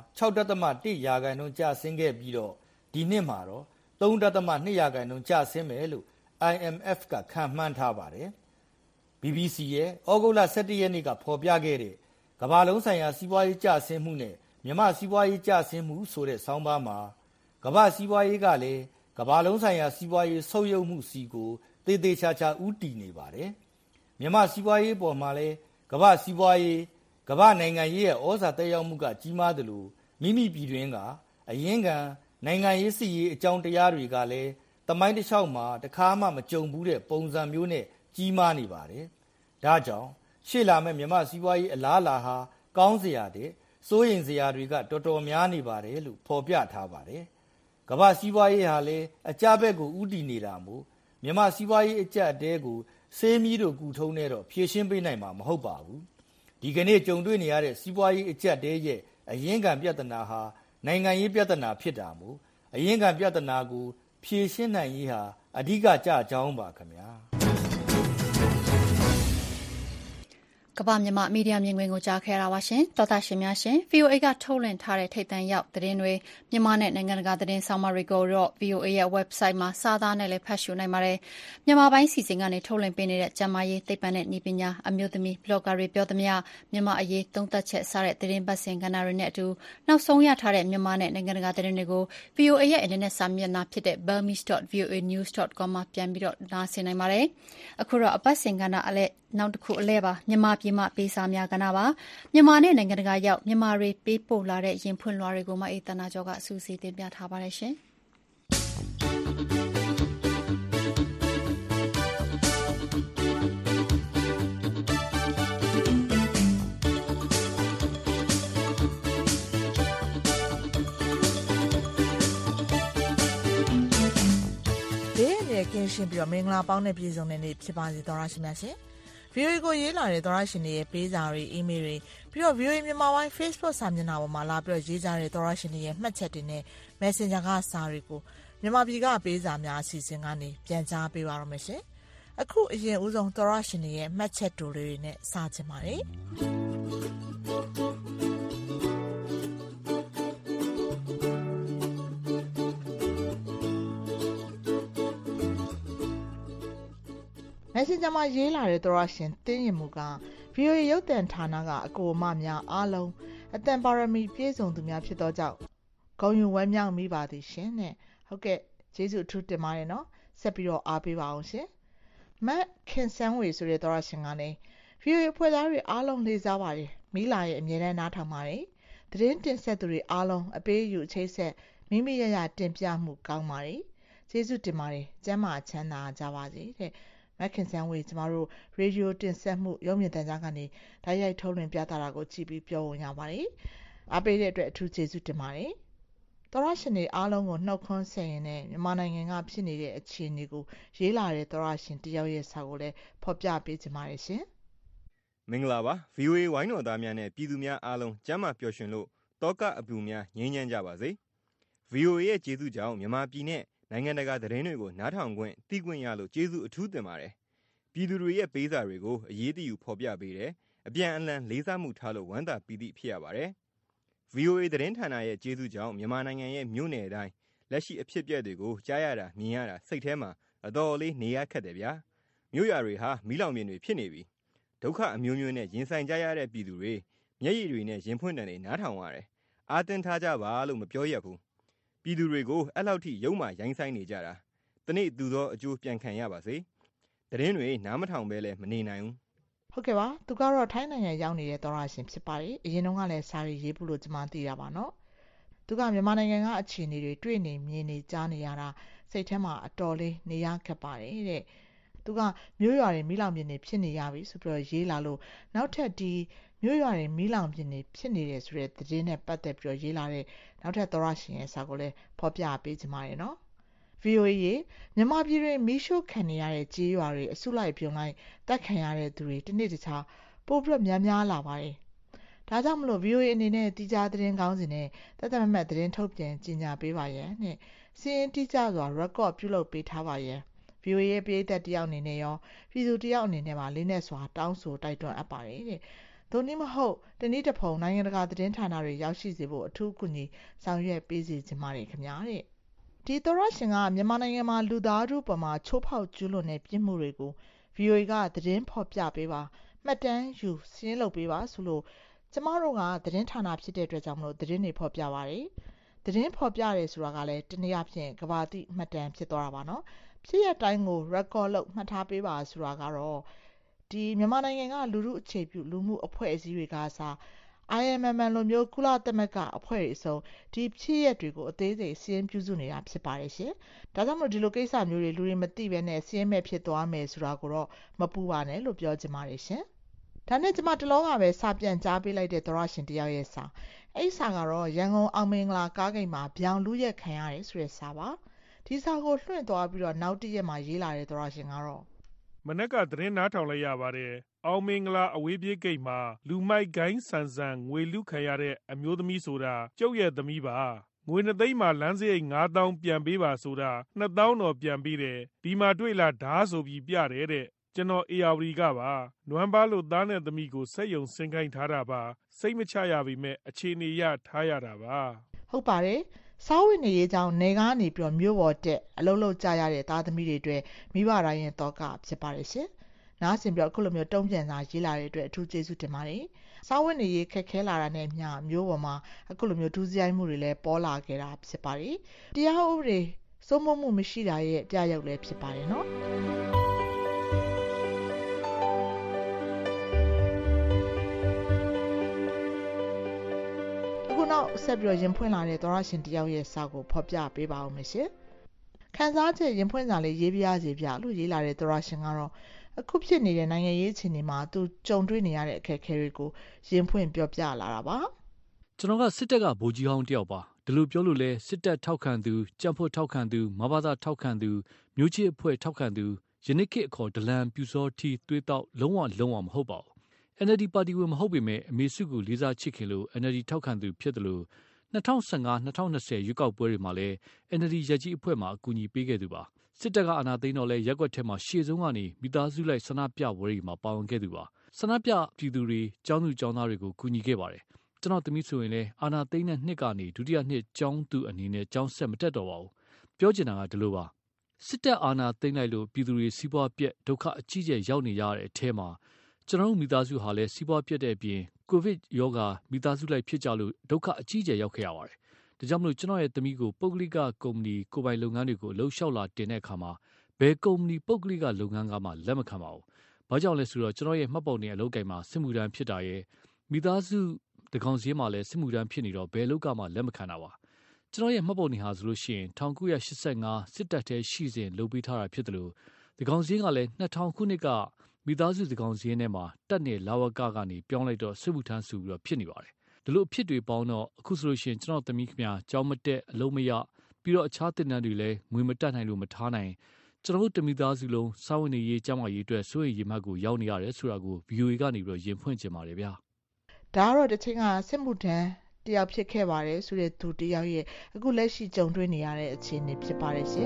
6.1% ကျဆင်းခဲ့ပြီးတော့ဒီနှစ်မှာတော့ 3.2% ကျဆင်းမယ်လို့ IMF ကခန့်မှန်းထားပါတယ်။ BBC ရဲ့ဩဂုတ်လ17ရက်နေ့ကဖော်ပြခဲ့တဲ့ကမ္ဘာလုံးဆိုင်ရာစီးပွားရေးကျဆင်းမှုနဲ့မြန်မာစီးပွားရေးကျဆင်းမှုဆိုတဲ့ဆောင်းပါးမှာကမ္ဘာစီးပွားရေးကလည်းကမ္ဘာလုံးဆိုင်ရာစီးပွားရေးဆုတ်ယုတ်မှုစီကိုသေသေးချာချာဦးတည်နေပါတယ်။မြန်မာစီးပွားရေးပေါ်မှာလည်းကမ္ဘာစီးပွားရေးကမ္ဘာနိုင်ငံရေးရဲ့ဩဇာတက်ရောက်မှုကကြီးမားသလိုမိမိပြည်တွင်းကအရင်းခံနိုင်ငံရေးစီရေးအကြောင်းတရားတွေကလည်းသမိုင်းတစ်လျှောက်မှာတခါမှမကြုံဘူးတဲ့ပုံစံမျိုးနဲ့ကြီးမားနေပါတယ်။ဒါကြောင့်ရှေ့လာမဲ့မြန်မာစီးပွားရေးအလားအလာဟာကောင်းစရာတဲ့စိုးရိမ်စရာတွေကတော်တော်များနေပါတယ်လို့ဖော်ပြထားပါတယ်။ကမ္ဘာစီးပွားရေးဟာလည်းအကျဘက်ကိုဥတည်နေတာမို့မြန်မာစီးပွားရေးအကျအတဲကိုဆေးမီးတို့ကူထုံးနေတော့ဖြည့်ရှင်းပေးနိုင်မှာမဟုတ်ပါဘူး။ဒီကနေ့ကြုံတွေ့နေရတဲ့စီးပွားရေးအကျတဲရဲ့အရင်းခံပြဿနာဟာနိုင်ငံရေးပြဿနာဖြစ်တာမို့အရင်းခံပြဿနာကိုဖြည့်ရှင်းနိုင်ရေးဟာအဓိကကြကြောင်းပါခင်ဗျာ။ကမ္ဘာမြန်မာမီဒီယာမြင်ကွင်းကိုကြားခဲ့ရတာပါရှင်။တော်သားရှင်များရှင် VOA ကထုတ်လွှင့်ထားတဲ့ထိပ်တန်းရောက်သတင်းတွေမြန်မာနဲ့နိုင်ငံတကာသတင်းဆောင်မတွေကိုတော့ VOA ရဲ့ website မှာစာသားနဲ့လည်းဖတ်ရှုနိုင်ပါတယ်။မြန်မာပိုင်းစီစဉ်ကနေထုတ်လွှင့်ပေးနေတဲ့ကျန်းမာရေးသိပ္ပံနဲ့နည်းပညာအမျိုးသမီး blogger တွေပြောသမျှမြန်မာအရေးသုံးသပ်ချက်စတဲ့သတင်းပတ်စဉ်ကဏ္ဍတွေနဲ့အတူနောက်ဆုံးရထားတဲ့မြန်မာနဲ့နိုင်ငံတကာသတင်းတွေကို VOA ရဲ့ internet စာမျက်နှာဖြစ်တဲ့ burmese.voanews.com မှာပြန်ပြီးတော့နားဆင်နိုင်ပါတယ်။အခုတော့အပတ်စဉ်ကဏ္ဍနောက်တစ်ခုအလဲပါမြန်မာပြည်မှာပေးစာများကဏ္ဍပါမြန်မာနဲ့နိုင်ငံတကာရောက်မြန်မာတွေပေးပို့လာတဲ့ရင်ဖွင့်လွှာတွေကိုမအေးတနာကျော်ကစူးစီးတင်ပြထားပါတယ်ရှင်ကင်းရှင်းပြီးတော့မင်္ဂလာပေါင်းနဲ့ပြည်စုံတဲ့နေ့ဖြစ်ပါစေသောရရှိမြတ်ရှင်။ VOA ကိုရေးလာတဲ့သောရရှင်တွေရဲ့ပေးစာတွေအီးမေးလ်တွေပြီးတော့ VOA မြန်မာပိုင်း Facebook စာမျက်နှာပေါ်မှာလာပြီးတော့ရေးကြတဲ့သောရရှင်တွေရဲ့မှတ်ချက်တွေနဲ့ Messenger ကစာတွေကိုမြန်မာပြည်ကပေးစာများအစီအစဉ်ကနေပြန်ကြားပေးပါရမယ်ရှင်။အခုအရင်ဦးဆုံးသောရရှင်တွေရဲ့မှတ်ချက်တူလေးတွေနဲ့စချင်ပါတယ်။Messenger မှာရေးလာတဲ့သောရရှင်တင်းရင်မူက VOA ရုပ်သံဌာနကအကိုအမများအားလုံးအတန်ပါရမီပြည့်စုံသူများဖြစ်သောကြောင့်ဂုဏ်ယူဝမ်းမြောက်မိပါသည်ရှင်တဲ့ဟုတ်ကဲ့ကျေးဇူးအထူးတင်ပါတယ်နော်ဆက်ပြီးတော့အားပေးပါအောင်ရှင်မတ်ခင်ဆန်းဝေဆိုတဲ့သောရရှင်ကလည်း VOA အဖွဲ့သားတွေအားလုံးလေးစားပါတယ်မိလာရဲ့အမြဲတမ်းနားထောင်ပါတယ်သတင်းတင်ဆက်သူတွေအားလုံးအပေးယူချိတ်ဆက်မိမိရရတင်ပြမှုကောင်းပါတယ်ကျေးဇူးတင်ပါတယ်ကျမ်းမာချမ်းသာကြပါစေတဲ့မက်ခင်ဆန်းဝေကျမတို့ရေဒီယိုတင်ဆက်မှုရုပ်မြင်သံကြားကနေဓာတ်ရိုက်ထုတ်လွှင့်ပြသတာကိုကြည့်ပြီးပြောဝင်ရပါတယ်။အားပေးတဲ့အတွက်အထူးကျေးဇူးတင်ပါတယ်။သောရရှင်တွေအားလုံးကိုနှုတ်ခွန်းဆက်ရင်နဲ့မြန်မာနိုင်ငံကဖြစ်နေတဲ့အခြေအနေကိုရေးလာတဲ့သောရရှင်တယောက်ရဲ့စာကိုလည်းဖော်ပြပေးချင်ပါတယ်ရှင်။မင်္ဂလာပါ VOA ဝိုင်းတော်သားများနဲ့ပြည်သူများအားလုံးကျမ်းမာပျော်ရွှင်လို့တောကအပူများငြိမ်းချမ်းကြပါစေ။ VOA ရဲ့ကျေးဇူးကြောင့်မြန်မာပြည်နဲ့နိုင်ငံတကာသတင်းတွေကိုနားထောင်ခွင့်သိခွင့်ရလို့ကျေးဇူးအထူးတင်ပါတယ်။ပြည်သူတွေရဲ့ပေးစာတွေကိုအရေးတယူဖော်ပြပေးတယ်။အပြန်အလှန်လေးစားမှုထားလို့ဝမ်းသာပီတိဖြစ်ရပါတယ်။ VOA သတင်းဌာနရဲ့ကျေးဇူးကြောင့်မြန်မာနိုင်ငံရဲ့မြို့နယ်တိုင်းလက်ရှိအဖြစ်အပျက်တွေကိုကြားရတာမြင်ရတာစိတ်ထဲမှာအတော်လေးနေရခက်တယ်ဗျာ။မြို့ရွာတွေဟာမီးလောင်ပြင်တွေဖြစ်နေပြီ။ဒုက္ခအမျိုးမျိုးနဲ့ရင်ဆိုင်ကြရတဲ့ပြည်သူတွေမျက်ရည်တွေနဲ့ရင်ဖွင့်တယ်နေနားထောင်ရတယ်။အာတင်ထားကြပါလို့မပြောရဘူး။ပြည်သူတွေကိုအဲ့လောက်ထိရုံမှရိုင်းဆိုင်နေကြတာ။တနေ့သူသောအကျိုးပြန်ခံရပါစေ။သတင်းတွေနားမထောင်ပဲလဲမနေနိုင်ဘူး။ဟုတ်ကဲ့ပါသူကတော့ထိုင်းနိုင်ငံရောက်နေတဲ့သောရရှင်ဖြစ်ပါတယ်အရင်တုန်းကလည်းစာရေးရေးဖို့လို့ကျွန်မသိရပါနော်သူကမြန်မာနိုင်ငံကအခြေအနေတွေတွေ့နေမြင်နေကြားနေရတာစိတ်ထဲမှာအတော်လေးနေရခက်ပါတယ်တဲ့သူကမျိုးရွာတွေမီးလောင်ပြင်တွေဖြစ်နေရပြီဆိုပြီးတော့ရေးလာလို့နောက်ထပ်ဒီမျိုးရွာတွေမီးလောင်ပြင်တွေဖြစ်နေတယ်ဆိုတဲ့သတင်းနဲ့ပတ်သက်ပြီးတော့ရေးလာတဲ့နောက်ထပ်သောရရှင်ရဲ့စာကိုလည်းဖော်ပြပေးချင်ပါတယ်နော်VOA ရေမြန်မာပြည်တွင်မီးရှို့ခံနေရတဲ့ကြေးရွာတွေအစုလိုက်ပြုံလိုက်တိုက်ခံရတဲ့သူတွေတစ်နေ့တစ်ခြားပိုပြီးတော့များလာပါတယ်။ဒါကြောင့်မလို့ VOA အနေနဲ့တိကျသတင်းကောင်းစီနဲ့တသက်မမှတ်သတင်းထုတ်ပြန်ကြေညာပေးပါရန်နဲ့စီးရင်တိကျစွာ record ပြုလုပ်ပေးထားပါရန် VOA ရဲ့ပြည်သက်တယောက်အနေနဲ့ရောပြည်သူတယောက်အနေနဲ့ပါလေးနဲ့စွာတောင်းဆိုတိုက်တွန်းအပ်ပါတယ်တဲ့။သို့နည်းမဟုတ်တနည်းတစ်ဖုံနိုင်ငံတကာသတင်းဌာနတွေရောက်ရှိစေဖို့အထူးကူညီဆောင်ရွက်ပေးစီခြင်းပါတယ်ခင်ဗျာတဲ့။ဒီသောရရှင်ကမြန်မာနိုင်ငံမှာလူသားထုပေါ်မှာချိုးဖောက်ကျူးလွန်တဲ့ပြစ်မှုတွေကို VOA ကသတင်းဖော်ပြပေးပါမှတ်တမ်းယူစင်းလုပ်ပေးပါဆိုလို့ကျမတို့ကသတင်းဌာနဖြစ်တဲ့အတွက်ကြောင့်မလို့သတင်းတွေဖော်ပြပါတယ်သတင်းဖော်ပြရဲဆိုတာကလည်းတနည်းအားဖြင့်ကဘာတိမှတ်တမ်းဖြစ်သွားတာပါနော်ဖြစ်ရတိုင်းကို record လုပ်မှတ်ထားပေးပါဆိုတာကတော့ဒီမြန်မာနိုင်ငံကလူမှုအခြေပြုလူမှုအဖွဲ့အစည်းတွေကစား IMM လိုမျိုးကုလသမဂ္ဂအဖွဲ့အစည်းဒီဖြစ်ရတွေကိုအသေးစိတ်စီးရင်ပြုစုနေတာဖြစ်ပါတယ်ရှင်။ဒါကြောင့်မို့ဒီလိုကိစ္စမျိုးတွေလူတွေမသိဘဲနဲ့စီးရင်မဲ့ဖြစ်သွားမယ်ဆိုတာကိုတော့မပူပါနဲ့လို့ပြောချင်ပါတယ်ရှင်။ဒါနဲ့ကျမတလောကပဲစာပြန်ကြားပေးလိုက်တဲ့သောရရှင်တယောက်ရဲ့စာအဲ့စာကတော့ရန်ကုန်အောင်မင်္ဂလာကားဂိတ်မှာဗျောင်လူရက်ခံရတယ်ဆိုတဲ့စာပါ။ဒီစာကိုလွှင့်သွားပြီးတော့နောက်တည့်ရက်မှာရေးလာတဲ့သောရရှင်ကတော့မနက်ကသတင်းနားထောင်လိုက်ရပါတယ်အောင်မင်္ဂလာအဝေးပြေးဂိတ်မှာလူမိုက်ဂိုင်းဆန်ဆန်ငွေလူခံရတဲ့အမျိုးသမီးဆိုတာကျုပ်ရဲ့သမီးပါငွေ2သိန်းမှာလမ်းစရိတ်9000ပြန်ပေးပါဆိုတာ2000တော့ပြန်ပေးတယ်ဒီမှာတွေ့လာဓာတ်ဆိုပြီးပြတယ်တဲ့ကျွန်တော်အေယာဝတီကပါနွမ်းပါလို့သားနဲ့သမီးကိုစက်ယုံဆင်းခိုင်းထားတာပါစိတ်မချရပေမဲ့အခြေအနေရထားရတာပါဟုတ်ပါတယ်စားဝတ်နေရေးကြောင့်နေကားနေပြီးတော့မြို့ပေါ်တက်အလုပ်လုပ်ကြရတဲ့သားသမီးတွေအတွက်မိဘတိုင်းရဲ့တော့ကဖြစ်ပါတယ်ရှင်နားဆင်ပြီးတော့အခုလိုမျိုးတုံ့ပြန်စာရေးလာတဲ့အတွက်အထူးကျေးဇူးတင်ပါတယ်စားဝတ်နေရေးခက်ခဲလာတာနဲ့မျှမြို့ပေါ်မှာအခုလိုမျိုးဒုစရိုက်မှုတွေလည်းပေါ်လာခဲ့တာဖြစ်ပါတယ်တရားဥပဒေစိုးမိုးမှုမရှိတာရဲ့ပြရုပ်လည်းဖြစ်ပါတယ်နော်အခုနောက်ဆက်ပြီးတော့ရင်ဖွင့်လာတဲ့သောရရှင်တယောက်ရဲ့စာကိုဖော်ပြပေးပါဦးမယ်ရှင်ခန်းစားချက်ရင်ဖွင့်စာလေးရေးပြစီပြလို့ရေးလာတဲ့သောရရှင်ကတော့အခုဖြစ်နေတဲ့နိုင်ငံရေးအခြေအနေမှာသူကြုံတွေ့နေရတဲ့အခက်အခဲတွေကိုရင်ဖွင့်ပြောပြလာတာပါကျွန်တော်ကစစ်တပ်ကဗိုလ်ကြီးဟောင်းတယောက်ပါဒီလိုပြောလို့လဲစစ်တပ်ထောက်ခံသူကြံ့ဖွတ်ထောက်ခံသူမဘာသာထောက်ခံသူမျိုးချစ်အဖွဲ့ထောက်ခံသူယနေ့ခေတ်အခေါ်ဒလန်ပြူစောထီသွေးတောက်လုံးဝမဟုတ်ပါဘူး NLD ပါတီဝင်မဟုတ်ပေမဲ့အမေစုကိုလေးစားချစ်ခင်လို့ NLD ထောက်ခံသူဖြစ်တယ်လို့2015-2020ရွေးကောက်ပွဲတွေမှာလဲ NLD ရကြီးအဖွဲ့မှာအကူအညီပေးခဲ့သူပါစစ်တပ်ကအာဏာသိမ်းတော့လဲရက်ွက်ထဲမှာရှေ့ဆုံးကနေမိသားစုလိုက်ဆန္ဒပြပွဲတွေမှာပါဝင်ခဲ့သူပါဆန္ဒပြပြည်သူတွေကျောင်းသူကျောင်းသားတွေကိုကူညီခဲ့ပါတယ်ကျွန်တော်သမီးဆိုရင်လဲအာဏာသိမ်းတဲ့နှစ်ကနေဒုတိယနှစ်ကျောင်းသူအနေနဲ့ကျောင်းဆက်မတက်တော့ပါဘူးပြောချင်တာကဒီလိုပါစစ်တပ်အာဏာသိမ်းလိုက်လို့ပြည်သူတွေစီးပွားပြက်ဒုက္ခအကြီးကျယ်ရောက်နေရတဲ့အထဲမှာကျွန်တော်တို့မိသားစုဟာလည်းစီးပွားပြက်တဲ့အပြင်ကိုဗစ်ရောဂါမိသားစုလိုက်ဖြစ်ကြလို့ဒုက္ခအကြီးကျယ်ရောက်ခဲ့ရပါတယ်ဒါကြောင့်မလို့ကျွန်တော်ရဲ့သမီးကိုပုဂ္ဂလိကကုမ္ပဏီကိုယ်ပိုင်လုပ်ငန်းတွေကိုလှုပ်ရှားလာတင်တဲ့အခါမှာဘယ်ကုမ္ပဏီပုဂ္ဂလိကလုပ်ငန်းကမှလက်မခံပါဘူး။ဘာကြောင့်လဲဆိုတော့ကျွန်တော်ရဲ့မှတ်ပုံတင်အလုပ်ကိုင်မှာစစ်မှုထမ်းဖြစ်တာရဲ့မိသားစုတကောင်စီမှာလည်းစစ်မှုထမ်းဖြစ်နေတော့ဘယ်လောက်ကမှလက်မခံတာပါ။ကျွန်တော်ရဲ့မှတ်ပုံတင်ဟာဆိုလို့ရှိရင်1985စစ်တပ်ထဲရှိစဉ်လုပ်ပေးထားတာဖြစ်တယ်လို့တကောင်စီကလည်း2000ခုနှစ်ကမိသားစုတကောင်စီထဲမှာတက်နေလာဝကကနေပြောင်းလိုက်တော့စစ်မှုထမ်းစုပြီးတော့ဖြစ်နေပါတယ်။ဒီလိုအဖြစ်တွေပေါင်းတော့အခုဆိုလို့ရှိရင်ကျွန်တော်သမီးခင်ဗျာကျောင်းမတက်အလုံးမရပြီးတော့အခြားတင်တန်းတွေလည်းငွေမတက်နိုင်လို့မထားနိုင်ကျွန်တော်တို့တမိသားစုလုံးစာဝင်ရေးကျောင်းမရေးအတွက်စိုးရိမ်ရမှတ်ကိုရောက်နေရတယ်ဆိုတာကို VOA ကနေပြီးတော့ရင်ဖွင့်ချင်ပါတယ်ဗျာဒါကတော့တစ်ချိန်ကစစ်မှုထမ်းတယောက်ဖြစ်ခဲ့ပါတယ်ဆိုတဲ့သူတယောက်ရဲ့အခုလက်ရှိကြုံတွေ့နေရတဲ့အခြေအနေဖြစ်ပါတယ်ရှင်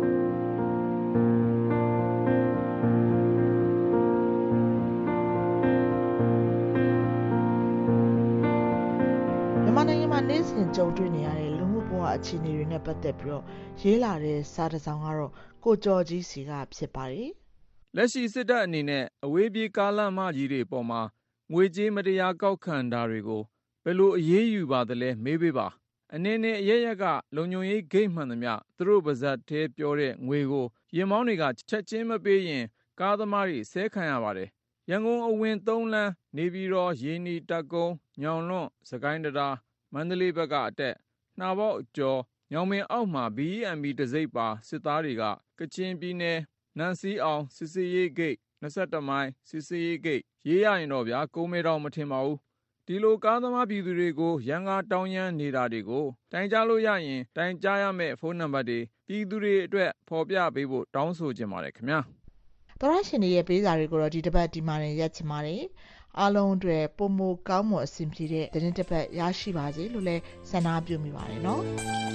မြန်မာနိုင်ငံမှာနေ့စဉ်ကြုံတွေ့နေရတဲ့လူမှုဘဝအခြေအနေတွေနဲ့ပတ်သက်ပြီးတော့ရေးလာတဲ့စာတစ်စောင်ကတော့ကိုကျော်ကြီးစီကဖြစ်ပါတယ်လက်ရှိစစ်တပ်အနေနဲ့အဝေးပြေးကားလမ်းမကြီးတွေပေါ်မှာငွေကြေးမတရားကောက်ခံတာတွေကိုဘယ်လိုအရေးယူပါသလဲမေးပေးပါအနေနဲ့အရရက်ကလုံခြုံရေးဂိတ်မှန်သမျှသူတို့ပါဇက်သေးပြောတဲ့ငွေကိုရင်မောင်းတွေကချက်ချင်းမပေးရင်ကားသမားတွေဆဲခံရပါတယ်ရန်ကုန်အဝင်3လမ်းနေပြည်တော်ရင်းနီတက်ကုန်းညောင်လွန်းစကိုင်းတရားမန္တလေးဘက်ကအတက်နှာပေါက်အကျော်ညောင်ပင်အောက်မှာ BEMB တစိပ်ပါစစ်သားတွေကကချင်ပြည်နယ်နန်စီအောင်စစ်စေးရေးဂိတ်21မိုင်စစ်စေးရေးဂိတ်ရေးရရင်တော့ဗျာကုန်းမဲတောင်မထင်ပါဘူးဒီလိုကားသမားပြည်သူတွေကိုရန်ကားတောင်းရမ်းနေတာတွေကိုတိုင်ကြားလို့ရရင်တိုင်ကြားရမယ့်ဖုန်းနံပါတ်တွေပြည်သူတွေအတွက်ဖော်ပြပေးဖို့တောင်းဆိုချင်ပါတယ်ခင်ဗျာသောရရှင်တွေရဲ့ပေးစာတွေကိုတော့ဒီတစ်ပတ်ဒီမှာနေရက်ချင်ပါတယ်အားလုံးအတွက်ပုံမကောင်းမွန်အဆင်ပြေတဲ့သတင်းတစ်ပတ်ရရှိပါစေလို့လည်းဆန္ဒပြုမိပါတယ်နော်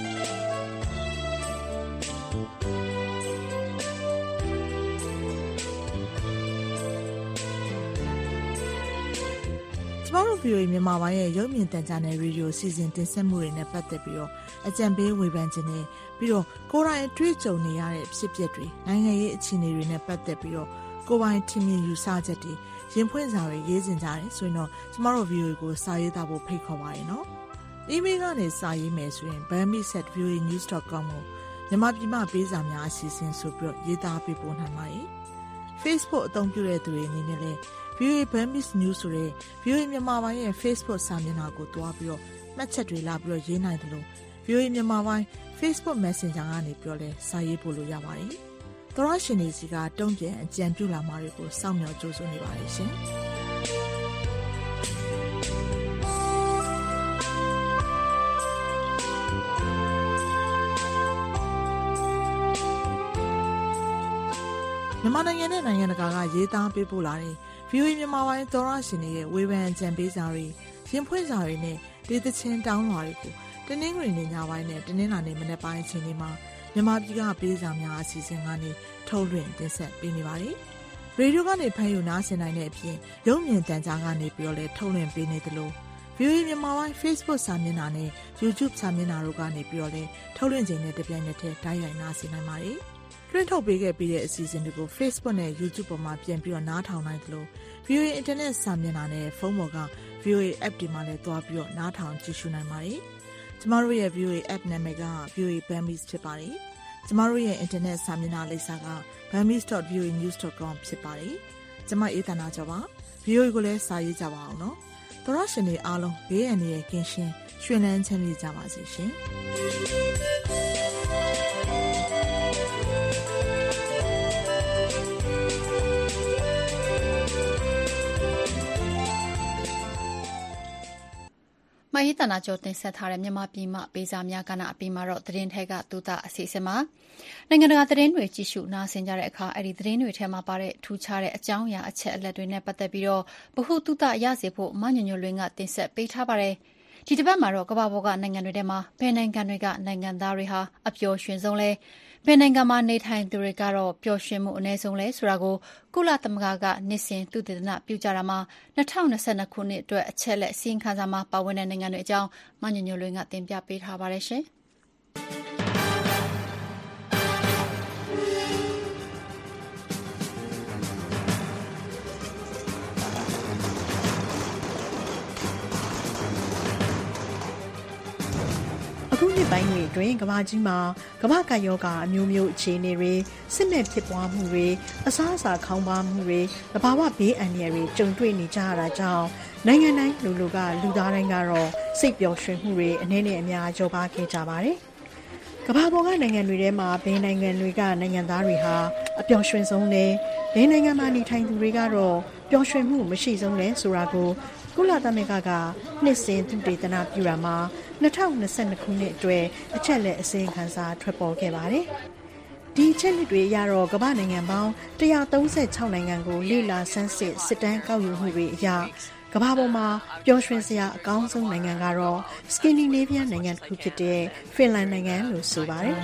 ကျမတို့ VOA မြန်မာပိုင်းရဲ့ရုပ်မြင်သံကြားနယ်ရေဒီယိုစီစဉ်တင်ဆက်မှုတွေနဲ့ပတ်သက်ပြီးတော့အကြံပေးဝေဖန်ခြင်းနဲ့ပြီးတော့ကိုယ်တိုင်အတွေ့အကြုံနေရတဲ့ဖြစ်ပျက်တွေနိုင်ငံရေးအခြေအနေတွေနဲ့ပတ်သက်ပြီးတော့ကိုယ်ပိုင်ထင်မြင်ယူဆချက်တွေရင်ဖွင့်စာတွေရေးစင်ကြတယ်ဆိုရင်တော့ကျမတို့ VOA ကိုစာရေးသားဖို့ဖိတ်ခေါ်ပါတယ်နော်။ email ကနေစာရေးမယ်ဆိုရင် bami@voanews.com ကိုမြန်မာပြည်မှာပေးစာများအစီအစဉ်ဆိုပြီးတော့ရေးသားပေးပို့နိုင်ပါတယ်။ Facebook အသုံးပြုတဲ့သူတွေအနေနဲ့လည်းVOA Burmese News ဆိုတဲ့ VOA မြန်မာပိုင်းရဲ့ Facebook စာမျက်နှာကိုတွားပြီးတော့မှတ်ချက်တွေလာပြီးတော့ရေးနိုင်တယ်လို့ VOA မြန်မာပိုင်း Facebook Messenger ကနေပြောလဲစာရေးပို့လို့ရပါတယ်။သောရရှင်တွေစီကတုံ့ပြန်အကြံပြုလာမှာတွေကိုစောင့်မျှော်ကြိုးစားနေပါတယ်ရှင်။မြန်မာနိုင်ငံနဲ့နိုင်ငံတကာကရေးသားပေးပို့လာတဲ့ VOA မြန်မာပိုင်းသောရရှင်တွေရဲ့ဝေဖန်အကြံပေးစာတွေရင်ဖွင့်စာတွေနဲ့ဒေသချင်းတောင်းလွှာတွေကိုတနင်္ဂနွေနေ့ညပိုင်းနဲ့တနင်္လာနေ့မနက်ပိုင်းအချိန်တွေမှာမြန်မာပြည်ကပေးစာများအစီအစဉ်ကနေထုတ်လွှင့်တင်ဆက်ပေးနေပါတယ်။ရေဒီယိုကနေဖမ်းယူနားဆင်နိုင်တဲ့အပြင်ရုပ်မြင်သံကြားကနေပြီးတော့လည်းထုတ်လွှင့်ပေးနေသလို VOA မြန်မာပိုင်း Facebook စာမျက်နှာနဲ့ YouTube စာမျက်နှာတို့ကနေပြီးတော့လည်းထုတ်လွှင့်ခြင်းနဲ့တပြိုင်နက်တည်းတိုက်ရိုက်နားဆင်နိုင်ပါတယ်။လွှင့်ထုတ်ပေးခဲ့ပြီးတဲ့အစီအစဉ်တွေကို Facebook နဲ့ YouTube ပေါ်မှာပြန်ပြီးတော့နားထောင်နိုင်သလို VOA Internet စာမျက်နှာနဲ့ဖုန်းပေါ်က VOA App တွေမှာလည်းတွားပြီးတော့နားထောင်ကြည့်ရှုနိုင်ပါတယ်။ကျမတို့ရဲ့ VOA App နာမည်က VOA Burmese ဖြစ်ပါတယ်။ကျမတို့ရဲ့ Internet စာမျက်နှာလိပ်စာက burmese.voanews.com ဖြစ်ပါတယ်။ကျမအေးသနာကျော်ပါ။ VOA ကိုလည်းစာရေးကြပါအောင်နော်။သောရရှင်တွေအားလုံးဘေးအန္တရာယ်ကင်းရှင်းရွှင်လန်းချမ်းမြေ့ကြပါစေရှင်။မဟိတနာကျော်တင်ဆက်ထားတဲ့မြန်မာပြည်မှာပေးစာများကဏ္ဍအပြီးမှာတော့သတင်းထဲကသူတာအစီအစဉ်မှာနိုင်ငံတကာသတင်းတွေကြည့်ရှုနားဆင်ကြတဲ့အခါအဲ့ဒီသတင်းတွေထဲမှာပါတဲ့ထူးခြားတဲ့အကြောင်းအရာအချက်အလက်တွေနဲ့ပတ်သက်ပြီးတော့ဗဟုသုတရစေဖို့မညွညွလွင်ကတင်ဆက်ပေးထားပါတယ်ဒီတစ်ပတ်မှာတော့ကမ္ဘာပေါ်ကနိုင်ငံတွေထဲမှာဘယ်နိုင်ငံတွေကနိုင်ငံသားတွေဟာအပျော်ရွှင်ဆုံးလဲဘယ်နိုင်ငံမှာနေထိုင်သူတွေကတော့ပျော်ရွှင်မှုအနည်းဆုံးလဲဆိုတာကိုကုလသမဂ္ဂကနှစ်စဉ်သုတေသနပြုကြတာမှာ2022ခုနှစ်အတွက်အချက်လက်စီရင်ခံစာမှာပါဝင်တဲ့နိုင်ငံတွေအကြောင်းမညညလွင်ကတင်ပြပေးထားပါတယ်ရှင်။အခုနှစ်ပိုင်းတွေအတွင်းကမ္ဘာကြီးမှာကမ္ဘာကယောဂအမျိုးမျိုးအခြေအနေတွေစစ်မဲ့ဖြစ်ပွားမှုတွေအစားအစာခေါင်းပါမှုတွေသဘာဝဘေးအန္တရာယ်တွေကြုံတွေ့နေကြရတာကြောင့်နိုင်ငံတိုင်းလူကလူသားတိုင်းကတော့စိတ်ပျော်ရွှင်မှုတွေအနည်းနဲ့အများကြောပါခဲ့ကြပါတယ်။ကမ္ဘာပေါ်ကနိုင်ငံတွေထဲမှာဘယ်နိုင်ငံတွေကနိုင်ငံသားတွေဟာအပျော်ရွှင်ဆုံးလဲဘယ်နိုင်ငံမှာနေထိုင်သူတွေကတော့ပျော်ရွှင်မှုမရှိဆုံးလဲဆိုတာကိုကုလသမဂ္ဂကနှစ်စဉ်သုတေသနပြုတာမှာ2022ခုနှစ်အတွက်အချက်လက်အစီရင်ခံစာထွက်ပေါ်ခဲ့ပါတယ်။ဒီအချက်လက်တွေအရတော့ကမ္ဘာနိုင်ငံပေါင်း136နိုင်ငံကိုလေ့လာဆန်းစစ်စစ်တမ်းကောက်ယူမှုတွေအရကမ္ဘာပေါ်မှာပျော်ရွှင်စရာအကောင်းဆုံးနိုင်ငံကတော့ Scandinavia နိုင်ငံတစ်ခုဖြစ်တဲ့ Finland နိုင်ငံလို့ဆိုပါတယ်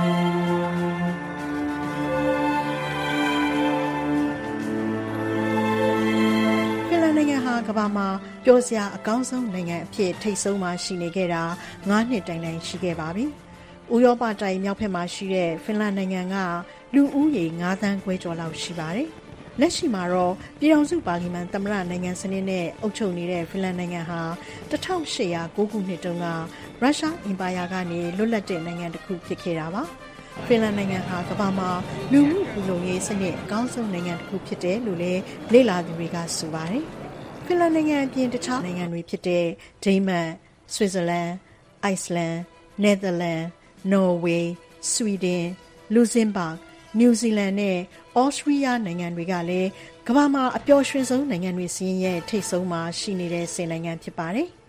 ကမ္ဘာမှာပျော်စရာအကောင်းဆုံးနိုင်ငံအဖြစ်ထိပ်ဆုံးမှာရှိနေခဲ့တာ9 နှစ်တိုင်တိုင်ရှိခဲ့ပါပြီ။ဥရောပတိုက်မြောက်ဘက်မှာရှိတဲ့ဖင်လန်နိုင်ငံကလူဦးရေ9 သန်းခွဲကျော်လောက်ရှိပါတယ်။လက်ရှိမှာတော့ပြည်ထောင်စုပါလီမန်သမ္မတနိုင်ငံစနစ်နဲ့အုပ်ချုပ်နေတဲ့ဖင်လန်နိုင်ငံဟာ1809 ခုနှစ်တုန်းကရုရှားအင်ပါယာကနေလွတ်လပ်တဲ့နိုင်ငံတစ်ခုဖြစ်ခဲ့တာပါ။ဖင်လန်နိုင်ငံဟာကမ္ဘာမှာလူမှုပူလုံရေးစနစ်အကောင်းဆုံးနိုင်ငံတစ်ခုဖြစ်တယ်လို့လည်းလေ့လာသူတွေကဆိုပါတယ်။ဖင်လန်နိုင်ငံအပြင်တခြားနိုင်ငံတွေဖြစ်တဲ့ဒိန်းမတ်၊ဆွစ်ဇာလန်၊အိုက်စလန်၊နယ်သာလန်၊နော်ဝေး၊ဆွီဒင်၊လူဇင်ဘာ့ဂ်၊နယူးဇီလန်နဲ့ဩစတြီးယားနိုင်ငံတွေကလည်းကမ္ဘာမှာအပျော်ရွှင်ဆုံးနိုင်ငံတွေစီးရင်ရဲ့ထိပ်ဆုံးမှာရှိနေတဲ့10 နိုင်ငံဖြစ်ပါတယ်။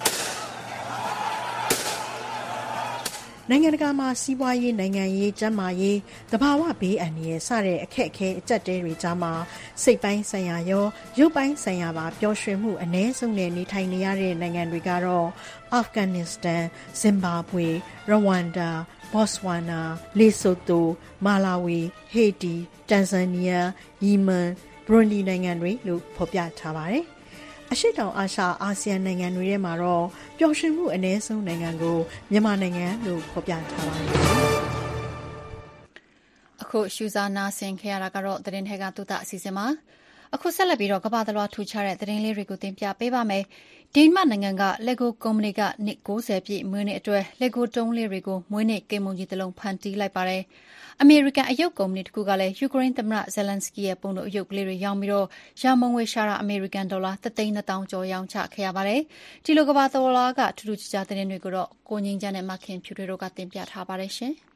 နိုင်ငံတကာမှာစီးပွားရေးနိုင်ငံရေးကျန်းမာရေးသဘာဝဘေးအန္တရာယ်စတဲ့အခက်အခဲအကျပ်တဲတွေကြားမှာစိတ်ပိုင်းဆိုင်ရာရောရုပ်ပိုင်းဆိုင်ရာပါပျော်ရွှင်မှုအ ਨੇ ဆုံးနဲ့နေထိုင်နေရတဲ့နိုင်ငံတွေကတော့အာဖဂန်နစ္စတန်၊ဇင်ဘာဘွေ၊ရဝမ်ဒါ၊ဘော့စဝါနာ၊လေဆိုသို၊မာလာဝီ၊ဟေတီ၊တန်ဇန်နီးယား၊ယီမန်၊ဘရွန်ဒီနိုင်ငံတွေလို့ဖော်ပြထားပါတယ်။အရှေ့တောင်အာရှအာဆီယံနိုင်ငံတွေထဲမှာတော့ပျော်ရွှင်မှုအ ਨੇ ဆုံးနိုင်ငံကိုမြန်မာနိုင်ငံလို့ဖော်ပြထားပါတယ်။အခုရှုစားနာဆင်ခဲ့ရတာကတော့သတင်းထဲကသုတအစီအစဉ်မှာအခုဆက်လက်ပြီးတော့ကမ္ဘာသလွှာထူခြားတဲ့သတင်းလေးတွေကိုတင်ပြပေးပါမယ်။ဒိန်းမတ်နိုင်ငံက Lego ကုမ္ပဏီကနှစ် 90 ပြည့်မွေးနေ့အတွက် Lego တုံးလေးတွေကိုမွေးနေ့ကိန်းမုန့်ကြီးတစ်လုံးဖန်တီးလိုက်ပါတယ်။အမေရိကန်အယုတ်ကုမ္ပဏီတစ်ခုကလည်းယူကရိန်းသမ္မတဇယ်လန်စကီရဲ့ပုံတို့အယုတ်ကလေးတွေရောင်းပြီးတော့ရမုံငွေရှာတာအမေရိကန်ဒေါ်လာ1,200,000 ကျော်ရောင်းချခဲ့ရပါတယ်။ဒီလိုကမ္ဘာသလွှာကထူးထူးခြားခြားသတင်းတွေကိုတော့ကိုငင်းချမ်းနဲ့မခင်ဖြူတွေတို့ကတင်ပြထားပါတယ်ရှင်။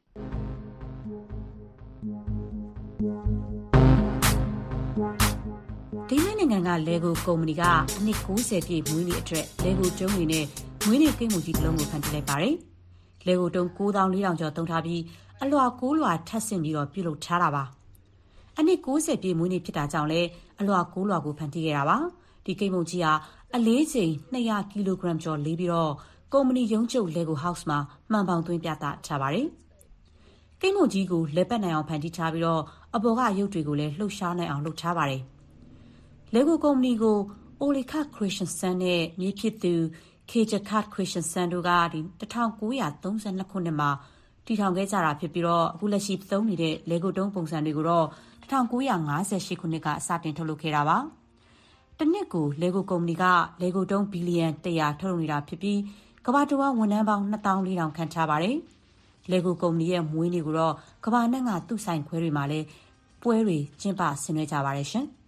ဒိန်းမတ်နိုင်ငံက Lego ကုမ္ပဏီကအနှစ် 90 ပြည့်မွေးနေ့အတွက် Lego တုံးတွေနဲ့မွေးနေ့ကိန်းမုန့်ကြီးတစ်လုံးကိုဖန်တီးလိုက်ပါတယ်။ Lego တုံး 9,400 ကျော်သုံးထားပြီးအလွှာ9 လွှာထပ်ဆင့်ပြီးတော့ပြုလုပ်ထားတာပါ။အနှစ် 90 ပြည့်မွေးနေ့ဖြစ်တာကြောင့်လဲအလွှာ9 လွှာကိုဖန်တီးခဲ့တာပါ။ဒီကိန်းမုန့်ကြီးဟာအလေးချိန်200 ကီလိုဂရမ်ကျော်လေးပြီးတော့ကုမ္ပဏီရုံးချုပ် Lego House မှာမှန်ပေါင်သွင်းပြသထားပါတယ်။ကိန်းမုန့်ကြီးကိုလက်ပတ်နိုင်အောင်ဖန်တီးထားပြီးတော့အပေါ်ကရုပ်တွေကိုလည်းလှုပ်ရှားနိုင်အောင်လုပ်ထားပါတယ်။ Lego ကုမ္ပဏီကို Ole Kurt Christensen နဲ့မြေဖြစ်သူ Kjell Kurt Christensen တို့က1932 ခုနှစ်မှာတည်ထောင်ခဲ့ကြတာဖြစ်ပြီးတော့အခုလက်ရှိသုံးနေတဲ့ Lego တုံးပုံစံတွေကိုတော့1958 ခုနှစ်ကစတင်ထုတ်လုပ်ခဲ့တာပါ။တစ်နှစ်ကို Lego ကုမ္ပဏီက Lego တုံးဘီလီယံ 100 ထုတ်လုပ်နေတာဖြစ်ပြီးကမ္ဘာတဝန်းဝန်ထမ်းပေါင်း 24,000 ခန့်ထားပါတယ်။ Lego ကုမ္ပဏီရဲ့မွေးနေ့ကိုတော့ကမ္ဘာနဲ့ကသူ့ဆိုင်ခွဲတွေမှာလည်းပွဲတွေကျင်းပဆင်နွှဲကြပါတယ်ရှင်။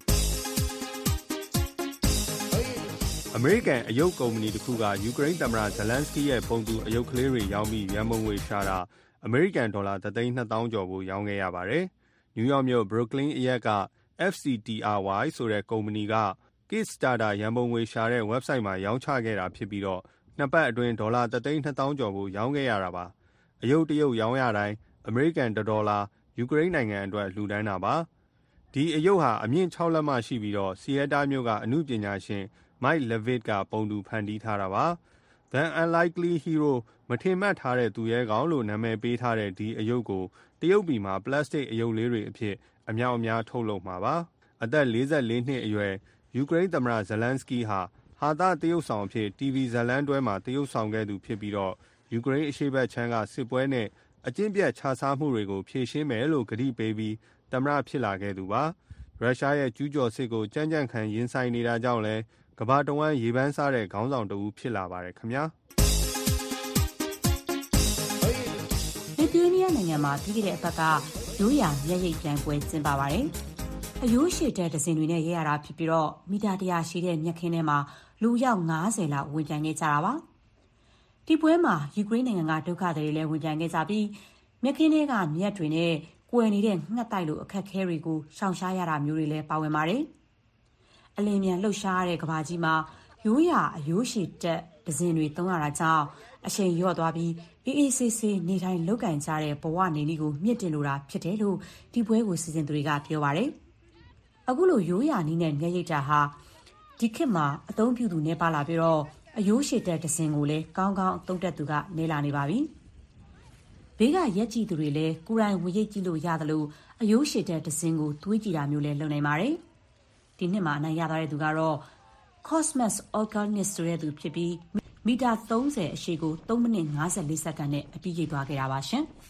အမေရိကန်အယုတ်ကုမ္ပဏီတစ်ခုကယူကရိန်းသမ္မတဇလန်စကီရဲ့ပုံသူအယုတ်ကလေးတွေရောင်းပြီးရန်ပုံငွေရှာတာအမေရိကန်ဒေါ်လာ1,200,000 ကျော်ကိုရောင်းခဲ့ရပါတယ်။နယူးယောက်မြို့ဘရုတ်ကလင်းအရက်က FCTRY ဆိုတဲ့ကုမ္ပဏီက Kickstarter ရန်ပုံငွေရှာတဲ့ website မှာရောင်းချခဲ့တာဖြစ်ပြီးတော့နှစ်ပတ်အတွင်းဒေါ်လာ1,200,000 ကျော်ကိုရောင်းခဲ့ရတာပါ။အယုတ်တရုတ်ရောင်းရတိုင်းအမေရိကန်$ယူကရိန်းနိုင်ငံအတွက်လှူဒန်းတာပါ။ဒီအယုတ်ဟာအမြင့်6 လက်မှရှိပြီးတော့စီယက်တာမြို့ကအမှုပညာရှင်Mike Levitt ကပုံတူဖန်တီးထားတာပါ။ The Unlikely Hero မထင်မှတ်ထားတဲ့သူရဲကောင်းလို့နာမည်ပေးထားတဲ့ဒီအယုတ်ကိုတရုတ်ပြည်မှာပလတ်စတစ်အယုတ်လေးတွေအဖြစ်အများအများထုတ်လုပ်မှာပါ။အသက်44 နှစ်အရွယ်ယူကရိန်းသမ္မတဇလန်စကီဟာဟာသတရုတ်ဆောင်အဖြစ် TV ဇာတ်လမ်းတွဲမှာတရုတ်ဆောင်ခဲ့သူဖြစ်ပြီးတော့ယူကရိန်းအရှေ့ဘက်ခြမ်းကစစ်ပွဲနဲ့အကျင့်ပြတ်ခြစားမှုတွေကိုဖြေရှင်းမယ်လို့ကတိပေးပြီးသမ္မတဖြစ်လာခဲ့သူပါ။ရုရှားရဲ့ကျူးကျော်စစ်ကိုကြံ့ကြံ့ခံရင်ဆိုင်နေတာကြောင့်လဲကမ္ဘာတဝန်းရေပန်းစားတဲ့ခေါင်းဆောင်တဦးဖြစ်လာပါတယ်ခင်ဗျာလစ်သူယေးနီးယားနိုင်ငံမှာပြီးခဲ့တဲ့အပတ်ကရိုးရာမျက်ရည်ပြိုင်ပွဲကျင်းပပါတယ်။အယိုးရှည်တဲ့ဒဇင်တွေနဲ့ရဲရတာဖြစ်ပြီးတော့မီတာ100ရှိတဲ့မျက်ခင်းထဲမှာလူရောက်90လောက်ဝင်ပြိုင်ခဲ့ကြတာပါ။ဒီပွဲမှာယူကရိန်းနိုင်ငံကဒုက္ခသည်တွေလည်းဝင်ပြိုင်ခဲ့ကြပြီးမျက်ခင်းထဲကမြက်တွေနဲ့ကွယ်နေတဲ့ငှက်တိုက်လိုအခက်အခဲတွေကိုရှောင်ရှားရတာမျိုးတွေလည်းပါဝင်ပါတယ်။အလင်းမြန်လှုပ်ရှားရတဲ့ကဘာကြီးမှာရိုးရာအယိုးရှည်တက်ဒဇင်တွေသုံးရတာကြောင့်အချိန်လျော့သွားပြီးအေးအေးဆေးဆေးနေထိုင်လောက်ကင်ကြတဲ့ဘဝနေနည်းကိုမြင့်တင်လိုတာဖြစ်တယ်လို့ဒီပွဲကိုစီစဉ်သူတွေကပြောပါတယ်။အခုလိုရိုးရာနည်းနဲ့မျက်ရည်တာဟာဒီခေတ်မှာအသုံးပြုသူနည်းပါလာပြီးတော့အယိုးရှည်တဲ့ဒဇင်ကိုလည်းကောင်းကောင်းသုံးတတ်သူကနည်းလာနေပါပြီ။ဘေးကရက်ကြည့်သူတွေလည်းကိုယ်တိုင်ဝင်ရိပ်ကြည့်လို့ရတယ်လို့အယိုးရှည်တဲ့ဒဇင်ကိုတွေးကြည့်တာမျိုးလည်းလုပ်နိုင်ပါတယ်။ဒီနှစ်မှာအနိုင်ရသွားတဲ့သူကတော့ Cosmas Organis ဆိုတဲ့သူဖြစ်ပြီးမီတာ30အရှည်ကို3မိနစ်54စက္ကန့်နဲ့အပြီးရိပ်သွားခဲ့တာပါရှင်။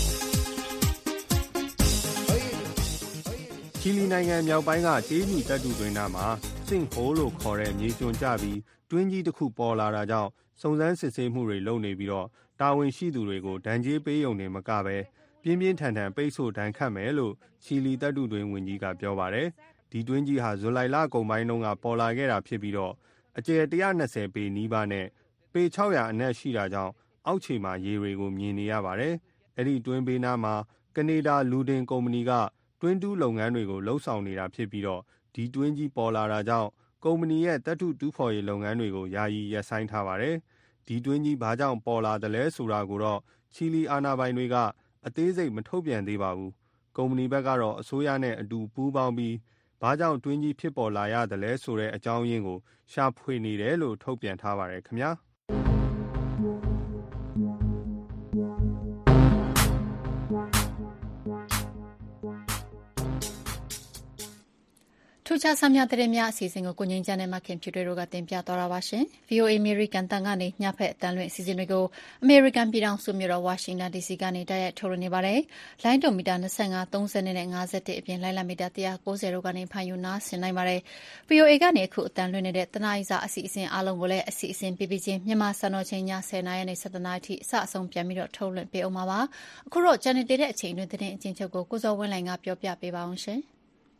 ချီလီနိုင်ငံမြောက်ပိုင်းကတေးနီတပ်တူတွင်နာမှာစင့်ဟိုးလို့ခေါ်တဲ့မြေကျွန်းကျပြီးတွင်းကြီးတစ်ခုပေါ်လာတာကြောင့်စုံစမ်းစစ်ဆေးမှုတွေလုပ်နေပြီးတော့တာဝန်ရှိသူတွေကိုဒဏ်ကြေးပေးရုံနဲ့မကပဲပြင်းပြင်းထန်ထန်ပိတ်ဆို့ဒဏ်ခတ်မယ်လို့ချီလီတပ်တူတွင်ဝန်ကြီးကပြောပါတယ်။ဒီတွင်းကြီးဟာဇူလိုင်လကုန်ပိုင်းတုန်းကပေါ်လာခဲ့တာဖြစ်ပြီးတော့အကျယ်120ပေနီးပါးနဲ့ပေ600အနက်ရှိတာကြောင့်အောက်ခြေမှာရေတွေကိုမြင်နေရပါတယ်။အဲ့ဒီတွင်းဘေးနားမှာကနေဒါလူတင်ကုမ္ပဏီကတွင်းတူးလုပ်ငန်းတွေကိုလှုပ်ဆောင်နေတာဖြစ်ပြီးတော့ဒီတွင်းကြီးပေါ်လာတာကြောင့်ကုမ္ပဏီရဲ့တပ်ထုတူးဖော်ရေးလုပ်ငန်းတွေကိုယာယီရပ်ဆိုင်းထားပါတယ်။ဒီတွင်းကြီးဘာကြောင့်ပေါ်လာတယ်လဲဆိုတာကိုတော့ချီလီအာဏာပိုင်တွေကအသေးစိတ်မထုတ်ပြန်သေးပါဘူး။ကုမ္ပဏီဘက်ကတော့အစိုးရနဲ့အတူပူးပေါင်းပြီးဘာကြောင့်တွင်းကြီးဖြစ်ပေါ်လာရတယ်လဲဆိုတဲ့အကြောင်းရင်းကိုရှာဖွေနေတယ်လို့ထုတ်ပြန်ထားပါတယ်ခင်ဗျာ။ထူးခြားဆန်းမြတဲ့မြအစီအစဉ်ကိုကိုငင်းချမ်းနဲ့မခင်ဖြူတွေတို့ကတင်ပြသွားတာပါရှင်။ VOA American တန်ကနေညဖက်အတန်းလွင့်အစီအစဉ်တွေကို American ပြည်ထောင်စုမြို့တော် Washington DC ကနေတိုက်ရိုက်ထုတ်လွှင့်နေပါတယ်။လိုင်းဒုံမီတာ25 30နဲ့51အပြင်လိုင်းလမီတာ190တို့ကနေဖန်ယူနာဆင်နိုင်ပါတယ်။ VOA ကနေအခုအတန်းလွင့်နေတဲ့တနအီစာအစီအစဉ်အားလုံးကိုလည်းအစီအစဉ်ပြပြချင်းမြန်မာစံတော်ချိန်ည10:00နာရီနဲ့17:00နာရီထိအစအဆုံးပြန်ပြီးတော့ထုတ်လွှင့်ပေးအောင်ပါ။အခုတော့ channel တဲ့အချိန်တွင်သတင်းအချင်းချုပ်ကိုစောဝင်းလိုင်ကပြောပြပေးပါအောင်ရှင်။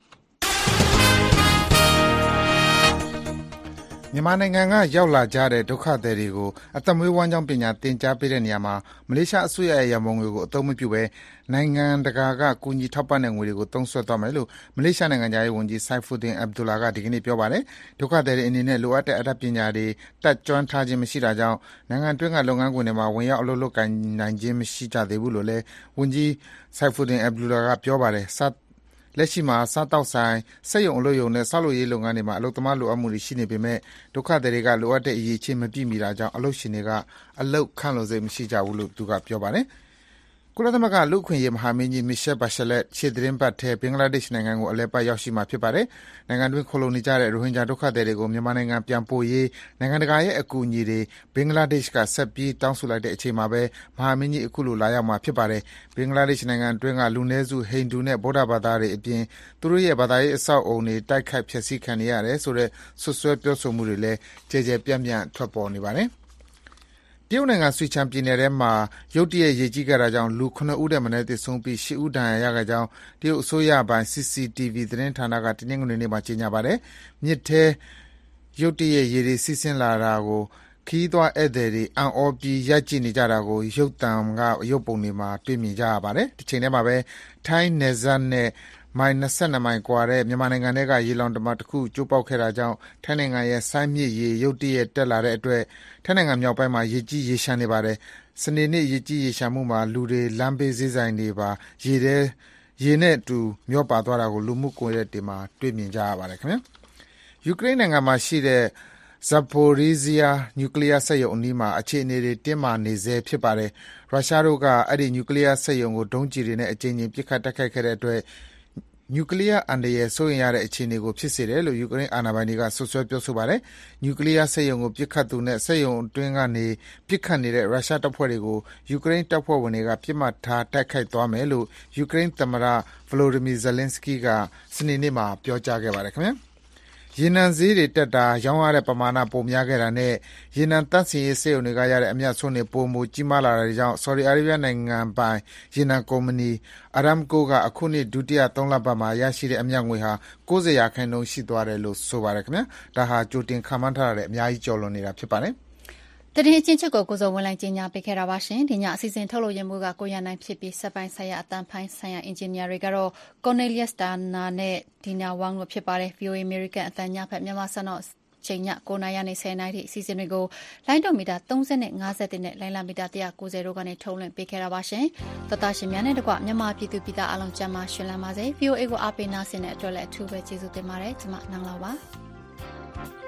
မြန်မာနိုင်ငံကရောက်လာကြတဲ့ဒုက္ခသည်တွေကိုအသက်မွေးဝမ်းကြောင်းပညာသင်ကြားပေးတဲ့နေရာမှာမလေးရှားအစိုးရရဲ့ရန်ပုံငွေကိုအသုံးမပြုဘဲနိုင်ငံတကာကကူညီထောက်ပံ့တဲ့ငွေတွေကိုသုံးစွဲသွားမယ်လို့မလေးရှားနိုင်ငံသားရေးဝန်ကြီး Saifuddin Abdullah ကဒီကနေ့ပြောပါတယ်။ဒုက္ခသည်တွေအနေနဲ့လိုအပ်တဲ့အတတ်ပညာတွေတတ်ကျွမ်းထားခြင်းမရှိတာကြောင့်နိုင်ငံတွင်းကလုပ်ငန်းခွင်တွေမှာဝင်ရောက်အလုပ်လုပ်ကိုင်နိုင်ခြင်းမရှိကြသေးဘူးလို့လည်းဝန်ကြီး Saifuddin Abdullah ကပြောပါတယ်။လက်ရှိမှာစားတောက်ဆိုင်စက်ရုံအလုပ်ရုံနဲ့ဆောက်လုပ်ရေးလုပ်ငန်းတွေမှာအလုပ်သမားလိုအပ်မှုတွေရှိနေပေမဲ့ဒုက္ခသည်တွေကလိုအပ်တဲ့အရေးချင်းမပြည့်မီတာကြောင့်အလုပ်ရှင်တွေကအလုပ်ခန့်လို့စိတ်မရှိကြဘူးလို့သူကပြောပါတယ်။ကုလသမဂ္ဂလူ့အခွင့်အရေးမဟာမင်းကြီး Michelle Bachelet ရှေ့သီတင်းပတ်ထဲဘင်္ဂလားဒေ့ရှ်နိုင်ငံကိုအလည်ပတ်ရောက်ရှိမှာဖြစ်ပါတယ်။နိုင်ငံတွင်းခိုလှုံနေကြတဲ့ရိုဟင်ဂျာဒုက္ခသည်တွေကိုမြန်မာနိုင်ငံပြန်ပို့ရေးနိုင်ငံတကာရဲ့အကူအညီတွေဘင်္ဂလားဒေ့ရှ်ကဆက်ပြီးတောင်းဆိုလိုက်တဲ့အချိန်မှာပဲမဟာမင်းကြီးအခုလိုလာရောက်မှာဖြစ်ပါတယ်။ဘင်္ဂလားဒေ့ရှ်နိုင်ငံတွင်းကလူနည်းစုဟိန္ဒူနဲ့ဗုဒ္ဓဘာသာတွေအပြင်သူတို့ရဲ့ဘာသာရေးအဆောက်အအုံတွေတိုက်ခိုက်ဖျက်ဆီးခံနေရတယ်ဆိုတဲ့ဆွဆွဲပြောဆိုမှုတွေလည်းကျယ်ကျယ်ပြန့်ပြန့်ထွက်ပေါ်နေပါတယ်။တရုတ်နိုင်ငံဆွီချန်ပြည်နယ်ထဲမှာရုတ်တရက်ရေကြီးခဲ့တာကြောင့်လူ9ဦးထက်မနည်းသေဆုံးပြီး10ဦးဒဏ်ရာရခဲ့ကြောင်းတရုတ်အစိုးရပိုင် CCTV သတင်းဌာနကတနင်္ဂနွေနေ့မှာကြေညာပါတယ်။မြစ်ထဲရုတ်တရက်ရေတွေစီးဆင်းလာတာကိုခရီးသွားဧည့်သည်တွေအံ့ဩပြီးရိုက်ကြည့်နေကြတာကိုရုပ်ပုံတွေမှာတွေ့မြင်ကြရပါတယ်။ဒီချိန်ထဲမှာပဲထိုင်းနယ်စပ်နဲ့မိုင်22မိုင်ကွာတဲ့မြန်မာနိုင်ငံထဲကရေလောင်တမတစ်ခုကျိုးပေါက်ခဲ့တာကြောင့်ထိုင်းနိုင်ငံရဲ့ဆိုင်းမြစ်ရေရုတ်တရက်တက်လာတဲ့အတွက်ထိုင်းနိုင်ငံမြောက်ပိုင်းမှာရေကြီးရေရှမ်းနေပါတယ်။စနေနေ့ရေကြီးရေရှမ်းမှုမှာလူတွေလမ်းဘေးဈေးဆိုင်တွေပါရေနဲ့အတူမျောပါသွားတာကိုလူမှုကွန်ရက်တွေမှာတွေ့မြင်ကြရပါတယ်ခင်ဗျာ။ယူကရိန်းနိုင်ငံမှာရှိတဲ့Zaporizhzhia နျူကလ িয়ার စက်ရုံအနီးမှာအခြေအနေတွေတင်းမာနေဆဲဖြစ်ပါတယ်။ရုရှားတို့ကအဲ့ဒီနျူကလ িয়ার စက်ရုံကိုဒုံးကျည်တွေနဲ့အကြိမ်ကြိမ်ပစ်ခတ်တိုက်ခိုက်ခဲ့တဲ့အတွက်နျူကလ িয়ার အန္တရာယ်စိုးရိမ်ရတဲ့အခြေအနေကိုဖြစ်စေတယ်လို့ယူကရိန်းအာဏာပိုင်တွေကစွပ်စွဲပြောဆိုပါတယ်။နျူကလ িয়ার စက်ရုံကိုပစ်ခတ်သူနဲ့စက်ရုံအတွင်းကနေပစ်ခတ်နေတဲ့ရုရှားတပ်ဖွဲ့တွေကိုယူကရိန်းတပ်ဖွဲ့ဝင်တွေကပစ်မှတ်ထားတိုက်ခိုက်သွားမယ်လို့ယူကရိန်းသမ္မတ Volodymyr Zelensky ကစနေနေ့မှာပြောကြားခဲ့ပါတယ်ခင်ဗျာ။ရေနံဈေးတွေတက်တာရောင်းရတဲ့ပမာဏပိုများခဲ့တာနဲ့ရေနံသန့်စင်ရေးစက်ရုံတွေကရတဲ့အမြတ်စွန်းတွေပိုမိုကြီးမားလာတာကြောင့်ဆော်ဒီအာရေးဗျနိုင်ငံပိုင်ရေနံကုမ္ပဏီ Aramco ကအခုနှစ်ဒုတိယ3လပတ်မှာရရှိတဲ့အမြတ်ငွေဟာ90%ရှိသွားတယ်လို့ဆိုပါတယ်ခင်ဗျာ။ဒါဟာကြိုတင်ခန့်မှန်းထားတဲ့အများကြီးကျော်လွန်နေတာဖြစ်ပါတယ်။သတင်းအချင်းချုပ်ကိုစောဝင်းလိုင်ကြီးညာပေးခဲ့တာပါရှင်။ဒီညအစီအစဉ်ထုတ်လို့ရမှုကကိုရနိုင်ဖြစ်ပြီးစက်ပိုင်းဆိုင်ရာအတန်းပိုင်းဆိုင်ရာအင်ဂျင်နီယာတွေကတော့ Cornelius Dana နဲ့ Dina Wang တို့ဖြစ်ပါတယ်။ VOA American အတန်းညဖက်မြန်မာစံတော်ချိန်ည9:00နာရီနဲ့10:00နာရီထိအစီအစဉ်တွေကိုလိုင်းဒုံမီတာ30နဲ့50နဲ့လိုင်းလာမီတာ190တို့ကနေထုတ်လွှင့်ပေးခဲ့တာပါရှင်။သောတာရှင်များနဲ့တကွမြန်မာပြည်သူပြည်သားအလုံးကျန်းမာရှင်လန်းပါစေ။ VOA ကိုအားပေးနာဆင်တဲ့အတွက်လည်းအထူးပဲကျေးဇူးတင်ပါတယ်။ကျွန်မနန်းလောက်ပါ။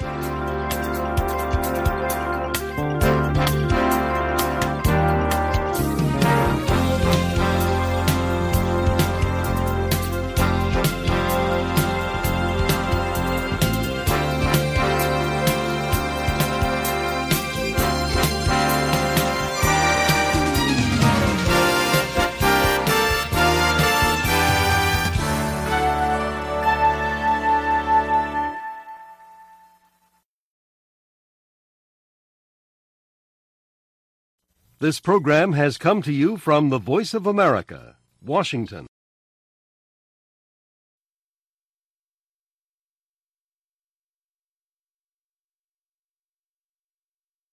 This program has come to you from the Voice of America, Washington.